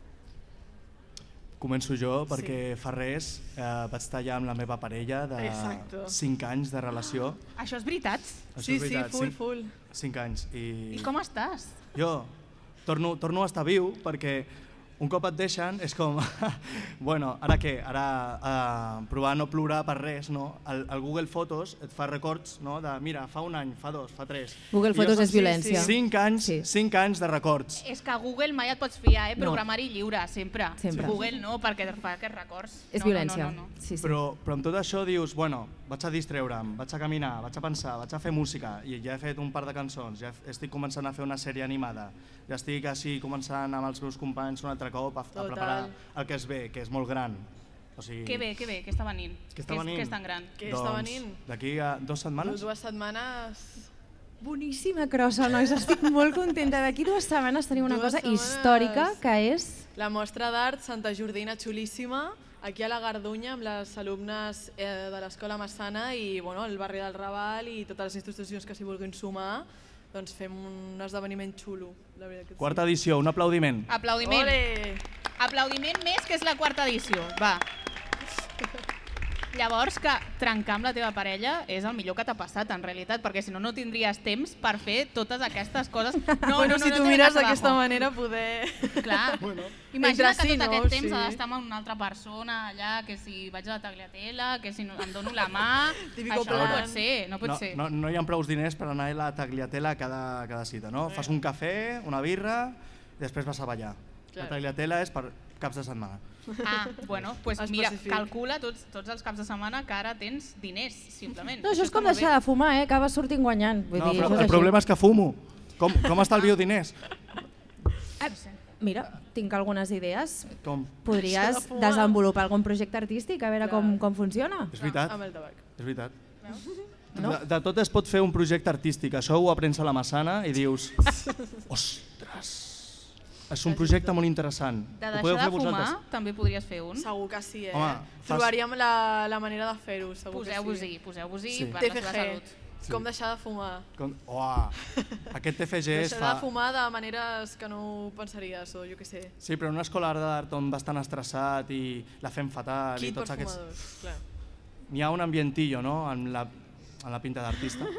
Començo jo perquè fa res eh, vaig estar ja amb la meva parella de Exacto. cinc anys de relació. Això és veritat? Això Sí, és veritat, sí, full, cinc- full. cinc anys. I, I com estàs? Jo torno, torno a estar viu perquè un cop et deixen és com, bueno, ara què? Ara uh, provar no plorar per res, no? El, el Google Fotos et fa records, no? De mira, fa un any, fa dos, fa tres. Google Fotos és violència. Cinc anys, sí. cinc anys de records. És que Google mai et pots fiar, eh? No. Programari lliure, sempre. Sempre. Google no, perquè et fa aquests records. És no, violència. No, no, no, no. Sí, sí. Però, però amb tot això dius, bueno, vaig a distreure'm, vaig a caminar, vaig a pensar, vaig a fer música, i ja he fet un par de cançons, ja estic començant a fer una sèrie animada, ja estic així començant amb els meus companys un altre cop a, a preparar el que es ve, que és molt gran. O sigui, Que bé, que bé, que està venint. Que està venint. Que és tan gran. Que està venint. D'aquí a dues setmanes? Dues setmanes... Boníssima crossa, nois, estic molt contenta. D'aquí dues setmanes tenim una Dues cosa setmanes. històrica que és... La mostra d'art Santa Jordina xulíssima, aquí a la Gardunya amb les alumnes eh, de l'Escola Massana i bueno, el barri del Raval i totes les institucions que s'hi vulguin sumar, doncs fem un esdeveniment xulo. La veritat que sí. Quarta edició, un aplaudiment. Aplaudiment. Ole! Aplaudiment més, que és la quarta edició. Va. Llavors, que trencar amb la teva parella és el millor que t'ha passat, en realitat, perquè si no, no tindries temps per fer totes aquestes coses. No, bueno, no, no, si no tu te mires vengas d'aquesta abajo. manera, poder... Clar. Bueno, Imagina entre que sí, tot no? aquest temps Sí. ha d'estar amb una altra persona allà, que si vaig a la tagliatella, que si no, em dono la mà... Típico Això no plan. pot ser, no pot no, ser. No, no hi ha prous diners per anar a la tagliatella cada, cada cita, no? Fas un cafè, una birra i després vas a ballar. Clar. La tagliatella és per caps de setmana. Ah, bueno, doncs pues mira, Específic. calcula tots, tots els caps de setmana que ara tens diners, simplement. No, això és està com molt deixar bé. de fumar, eh? Acabes sortint guanyant. Vull No, dir, però això és el així. problema és que fumo. Com, com estalvio diners? Ah, mira, tinc algunes idees. Com? Podries Això de fumar. desenvolupar algun projecte artístic, a veure com, com funciona. És veritat. Amb el tabac. És veritat. No? De, de tot es pot fer un projecte artístic. Això ho aprens a la Massana i dius... Ostres! És un projecte molt interessant. De Ho deixar podeu de fer fumar vosaltres? també podries fer un. Segur que sí, eh? Home, fas- Trobaríem la, la manera de fer-ho, segur que sí. Poseu-vos-hi, poseu-vos-hi Sí. per T la F seva G, salut. Sí. com deixar de fumar. Com... Uah, aquest T F G es Deixar fa... de fumar de maneres que no ho pensaries, o jo què sé. Sí, però en una escola d'art on va estar estressat i la fem fatal Kit i per tots aquests... fumadors, clar. N'hi ha un ambientillo, no?, en la, en la pinta d'artista.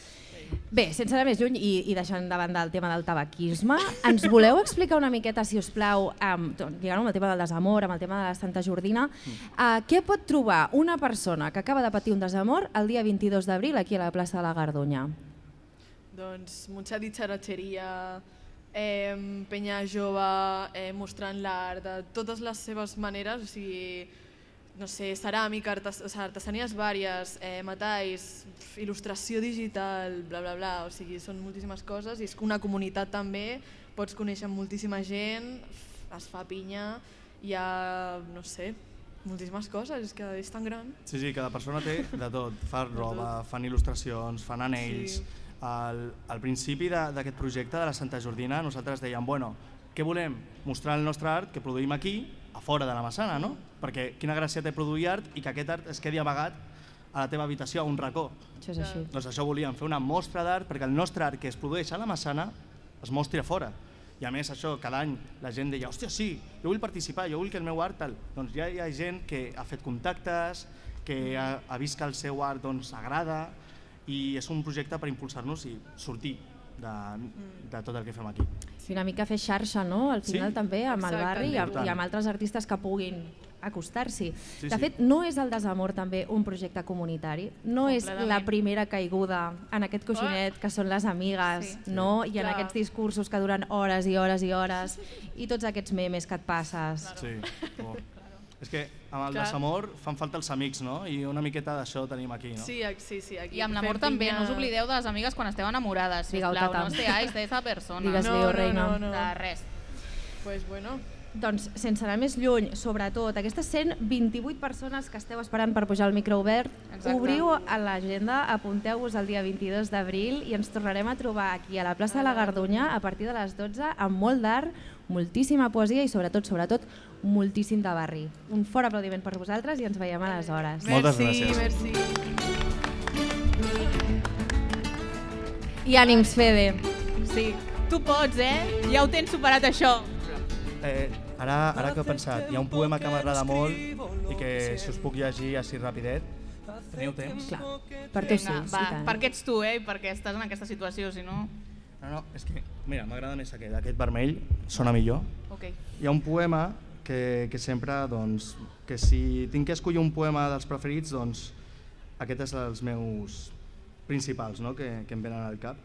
Bé, sense anar més lluny i, i deixant de banda el tema del tabaquisme, ens voleu explicar una miqueta, si us plau, amb, lligant amb el tema del desamor, amb el tema de la Santa Jordina, uh, què pot trobar una persona que acaba de patir un desamor el dia vint-i-dos d'abril aquí a la plaça de la Gardunya? Doncs Montserrat i Xaratxeria, eh, penya jove, eh, mostrant l'art, de totes les seves maneres, o sigui, no sé, ceràmica, artes, o sigui, artesanies vàries, eh, metalls, il·lustració digital, bla, bla, bla, o sigui, són moltíssimes coses i és una comunitat també, pots conèixer moltíssima gent, es fa pinya, hi ha, no sé, moltíssimes coses, és que és tan gran. Sí, sí, cada persona té de tot. Fan roba, fan il·lustracions, fan anells. Sí. Al, al principi de- d'aquest projecte de la Santa Jordina nosaltres dèiem, bueno, què volem? Mostrar el nostre art que produïm aquí, a fora de la Massana, no? Perquè quina gràcia té produir art i que aquest art es quedi amagat a la teva habitació, a un racó. Això és així. Doncs això volíem, fer una mostra d'art perquè el nostre art que es produeix a la Massana es mostri a fora. I a més això, cada any la gent deia, hòstia, sí, jo vull participar, jo vull que el meu art tal. Doncs ja hi ha gent que ha fet contactes, que ha, ha vist que el seu art doncs, agrada i és un projecte per impulsar-nos i sortir de, de tot el que fem aquí. I una mica fer xarxa, no? Al final Sí. també amb el Exacte, barri i amb, important. i amb altres artistes que puguin acostar-s'hi. Sí, de sí. fet, no és el desamor també un projecte comunitari? No és la Completament. primera caiguda en aquest coixinet que són les amigues, Sí. no? I en Clar. aquests discursos que duren hores i hores i hores i tots aquests memes que et passes. Sí. Oh. És que amb el Clar. desamor fan falta els amics, no? I una miqueta d'això tenim aquí, no? Sí, ac- sí, sí, aquí I amb l'amor fem també, pinya. no us oblideu de les amigues quan esteu enamorades, Digueu, sisplau, tata. no seáis de esa persona. Digues-li, No, no, reina. no, no. De res. Pues bueno, Doncs, sense anar més lluny, sobretot, aquestes cent vint-i-vuit persones que esteu esperant per pujar al micro obert, Exacte. obriu a l'agenda, apunteu-vos el dia vint-i-dos d'abril i ens tornarem a trobar aquí a la plaça de la Gardunya a partir de les dotze amb molt d'art, moltíssima poesia i sobretot, sobretot, moltíssim de barri. Un fort aplaudiment per vosaltres i ens veiem aleshores. Moltes merci, gràcies. merci. I ànims, Fede. Sí, tu pots, eh? Ja ho tens superat, això. Eh, ara, ara que he pensat, hi ha un poema que m'agrada molt i que si us puc llegir així rapidet. Teniu temps? Clar, per tu sí, Vinga, sí, va, tant. perquè ets tu, eh? I perquè estàs en aquesta situació, si no... No, no, és que, mira, m'agrada més aquest, aquest vermell sona millor. Ok. Hi ha un poema que, que sempre, doncs, que si tinc que escollir un poema dels preferits, doncs aquest és els meus principals, ¿no? que, que em venen al cap.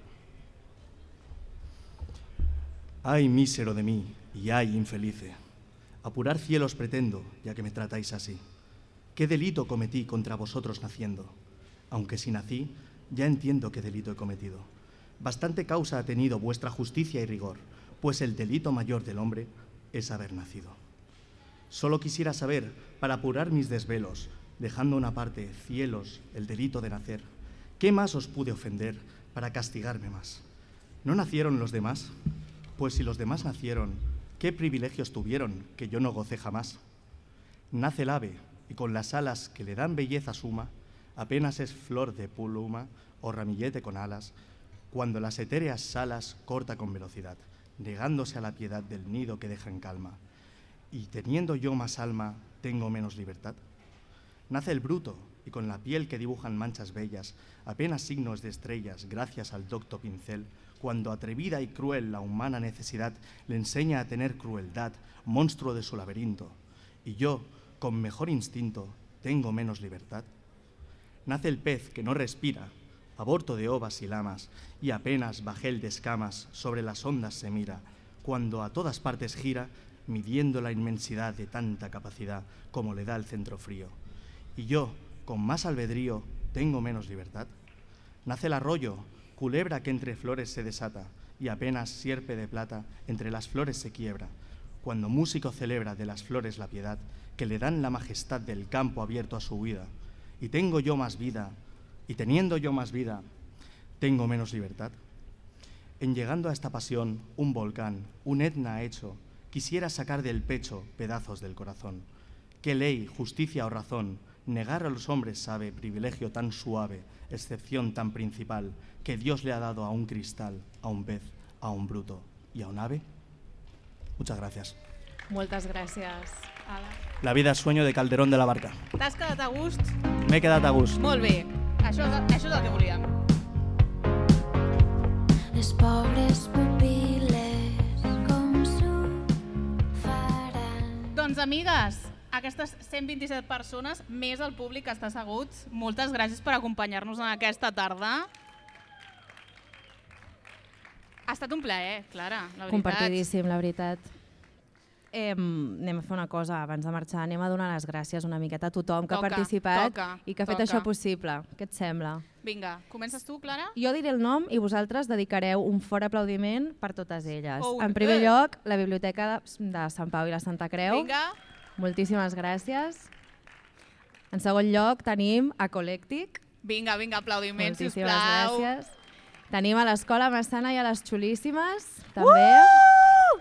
Ay, mísero de mí, y ay, infelice, apurar cielos pretendo, ya que me tratáis así. ¿Qué delito cometí contra vosotros naciendo? Aunque si nací, ya entiendo qué delito he cometido. Bastante causa ha tenido vuestra justicia y rigor, pues el delito mayor del hombre es haber nacido. Solo quisiera saber, para apurar mis desvelos, dejando una parte, cielos, el delito de nacer, ¿qué más os pude ofender para castigarme más? ¿No nacieron los demás? Pues si los demás nacieron, ¿qué privilegios tuvieron que yo no gocé jamás? Nace el ave, y con las alas que le dan belleza suma, apenas es flor de pluma o ramillete con alas, cuando las etéreas alas corta con velocidad, negándose a la piedad del nido que deja en calma. Y teniendo yo más alma, ¿tengo menos libertad? Nace el bruto, y con la piel que dibujan manchas bellas, apenas signos de estrellas, gracias al docto pincel, cuando atrevida y cruel la humana necesidad le enseña a tener crueldad, monstruo de su laberinto, y yo, con mejor instinto, tengo menos libertad. Nace el pez que no respira, aborto de ovas y lamas, y apenas bajel de escamas sobre las ondas se mira, cuando a todas partes gira, midiendo la inmensidad de tanta capacidad como le da el centro frío. Y yo, con más albedrío, tengo menos libertad. Nace el arroyo, culebra que entre flores se desata, y apenas sierpe de plata entre las flores se quiebra, cuando músico celebra de las flores la piedad, que le dan la majestad del campo abierto a su huida. Y tengo yo más vida, y teniendo yo más vida, tengo menos libertad. En llegando a esta pasión, un volcán, un Etna hecho, quisiera sacar del pecho pedazos del corazón. ¿Qué ley, justicia o razón negar a los hombres sabe privilegio tan suave, excepción tan principal, que Dios le ha dado a un cristal, a un pez, a un bruto y a un ave? Muchas gracias. Moltes gràcies, Ala. La vida es sueño de Calderón de la Barca. T'has quedat a gust? M'he quedat a gust. Molt bé, això, això és el que volíem. Les pobres pupil·les com s'ho faran. Doncs, amigues, aquestes cent vint-i-set persones, més el públic que està assegut, moltes gràcies per acompanyar-nos en aquesta tarda. Ha estat un plaer, Clara, la veritat. Compartidíssim, la veritat. Eh, anem a fer una cosa abans de marxar, anem a donar les gràcies una miqueta a tothom que Toca, ha participat toca, i que ha fet toca. això possible. Què et sembla? Vinga, comences tu, Clara? Jo diré el nom i vosaltres dedicareu un fort aplaudiment per totes elles. Oh, en primer eh. lloc, la Biblioteca de, de Sant Pau i la Santa Creu. Vinga. Moltíssimes gràcies. En segon lloc tenim a Colèctic. Vinga, vinga, aplaudiments, Moltíssimes sisplau. gràcies. Tenim a l'Escola Massana i a les Xulíssimes, també. Uh!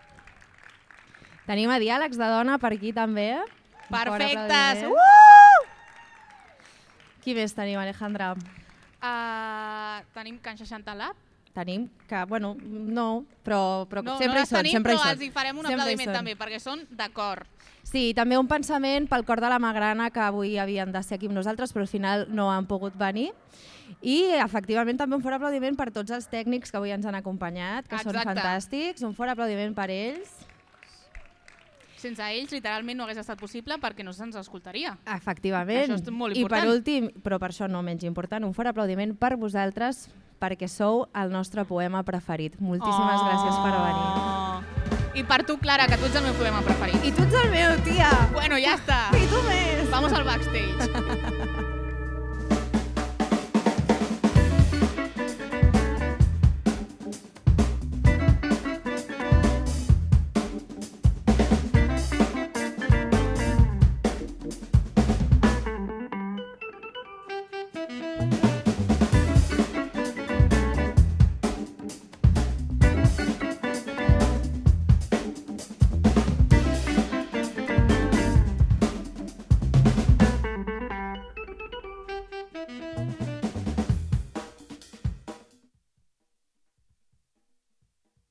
Tenim a Diàlegs de Dona per aquí també. Un fort Perfectes! aplaudiment. Uh! Qui més tenim, Alejandra? Uh, tenim Can seixanta Lab? Tenim que, bueno, no, però, però No, sempre no hi les són, tenim, sempre hi però són. els hi farem un Sempre hi aplaudiment són. també, perquè són d'acord. Sí, també un pensament pel cor de la Magrana, que avui havien de ser aquí amb nosaltres, però al final no han pogut venir. I, efectivament, també un fort aplaudiment per tots els tècnics que avui ens han acompanyat, que són Exacte. fantàstics. Un fort aplaudiment per ells. Sense ells, literalment, no hagués estat possible perquè no se'ns escoltaria. Efectivament. Això és molt I important. per últim, però per això no menys important, un fort aplaudiment per vosaltres, perquè sou el nostre poema preferit. Moltíssimes Oh. gràcies per venir. I per tu, Clara, que tu ets el meu poema preferit. I tu ets el meu, tia. Bueno, ja està. I tu més. Vamos al backstage.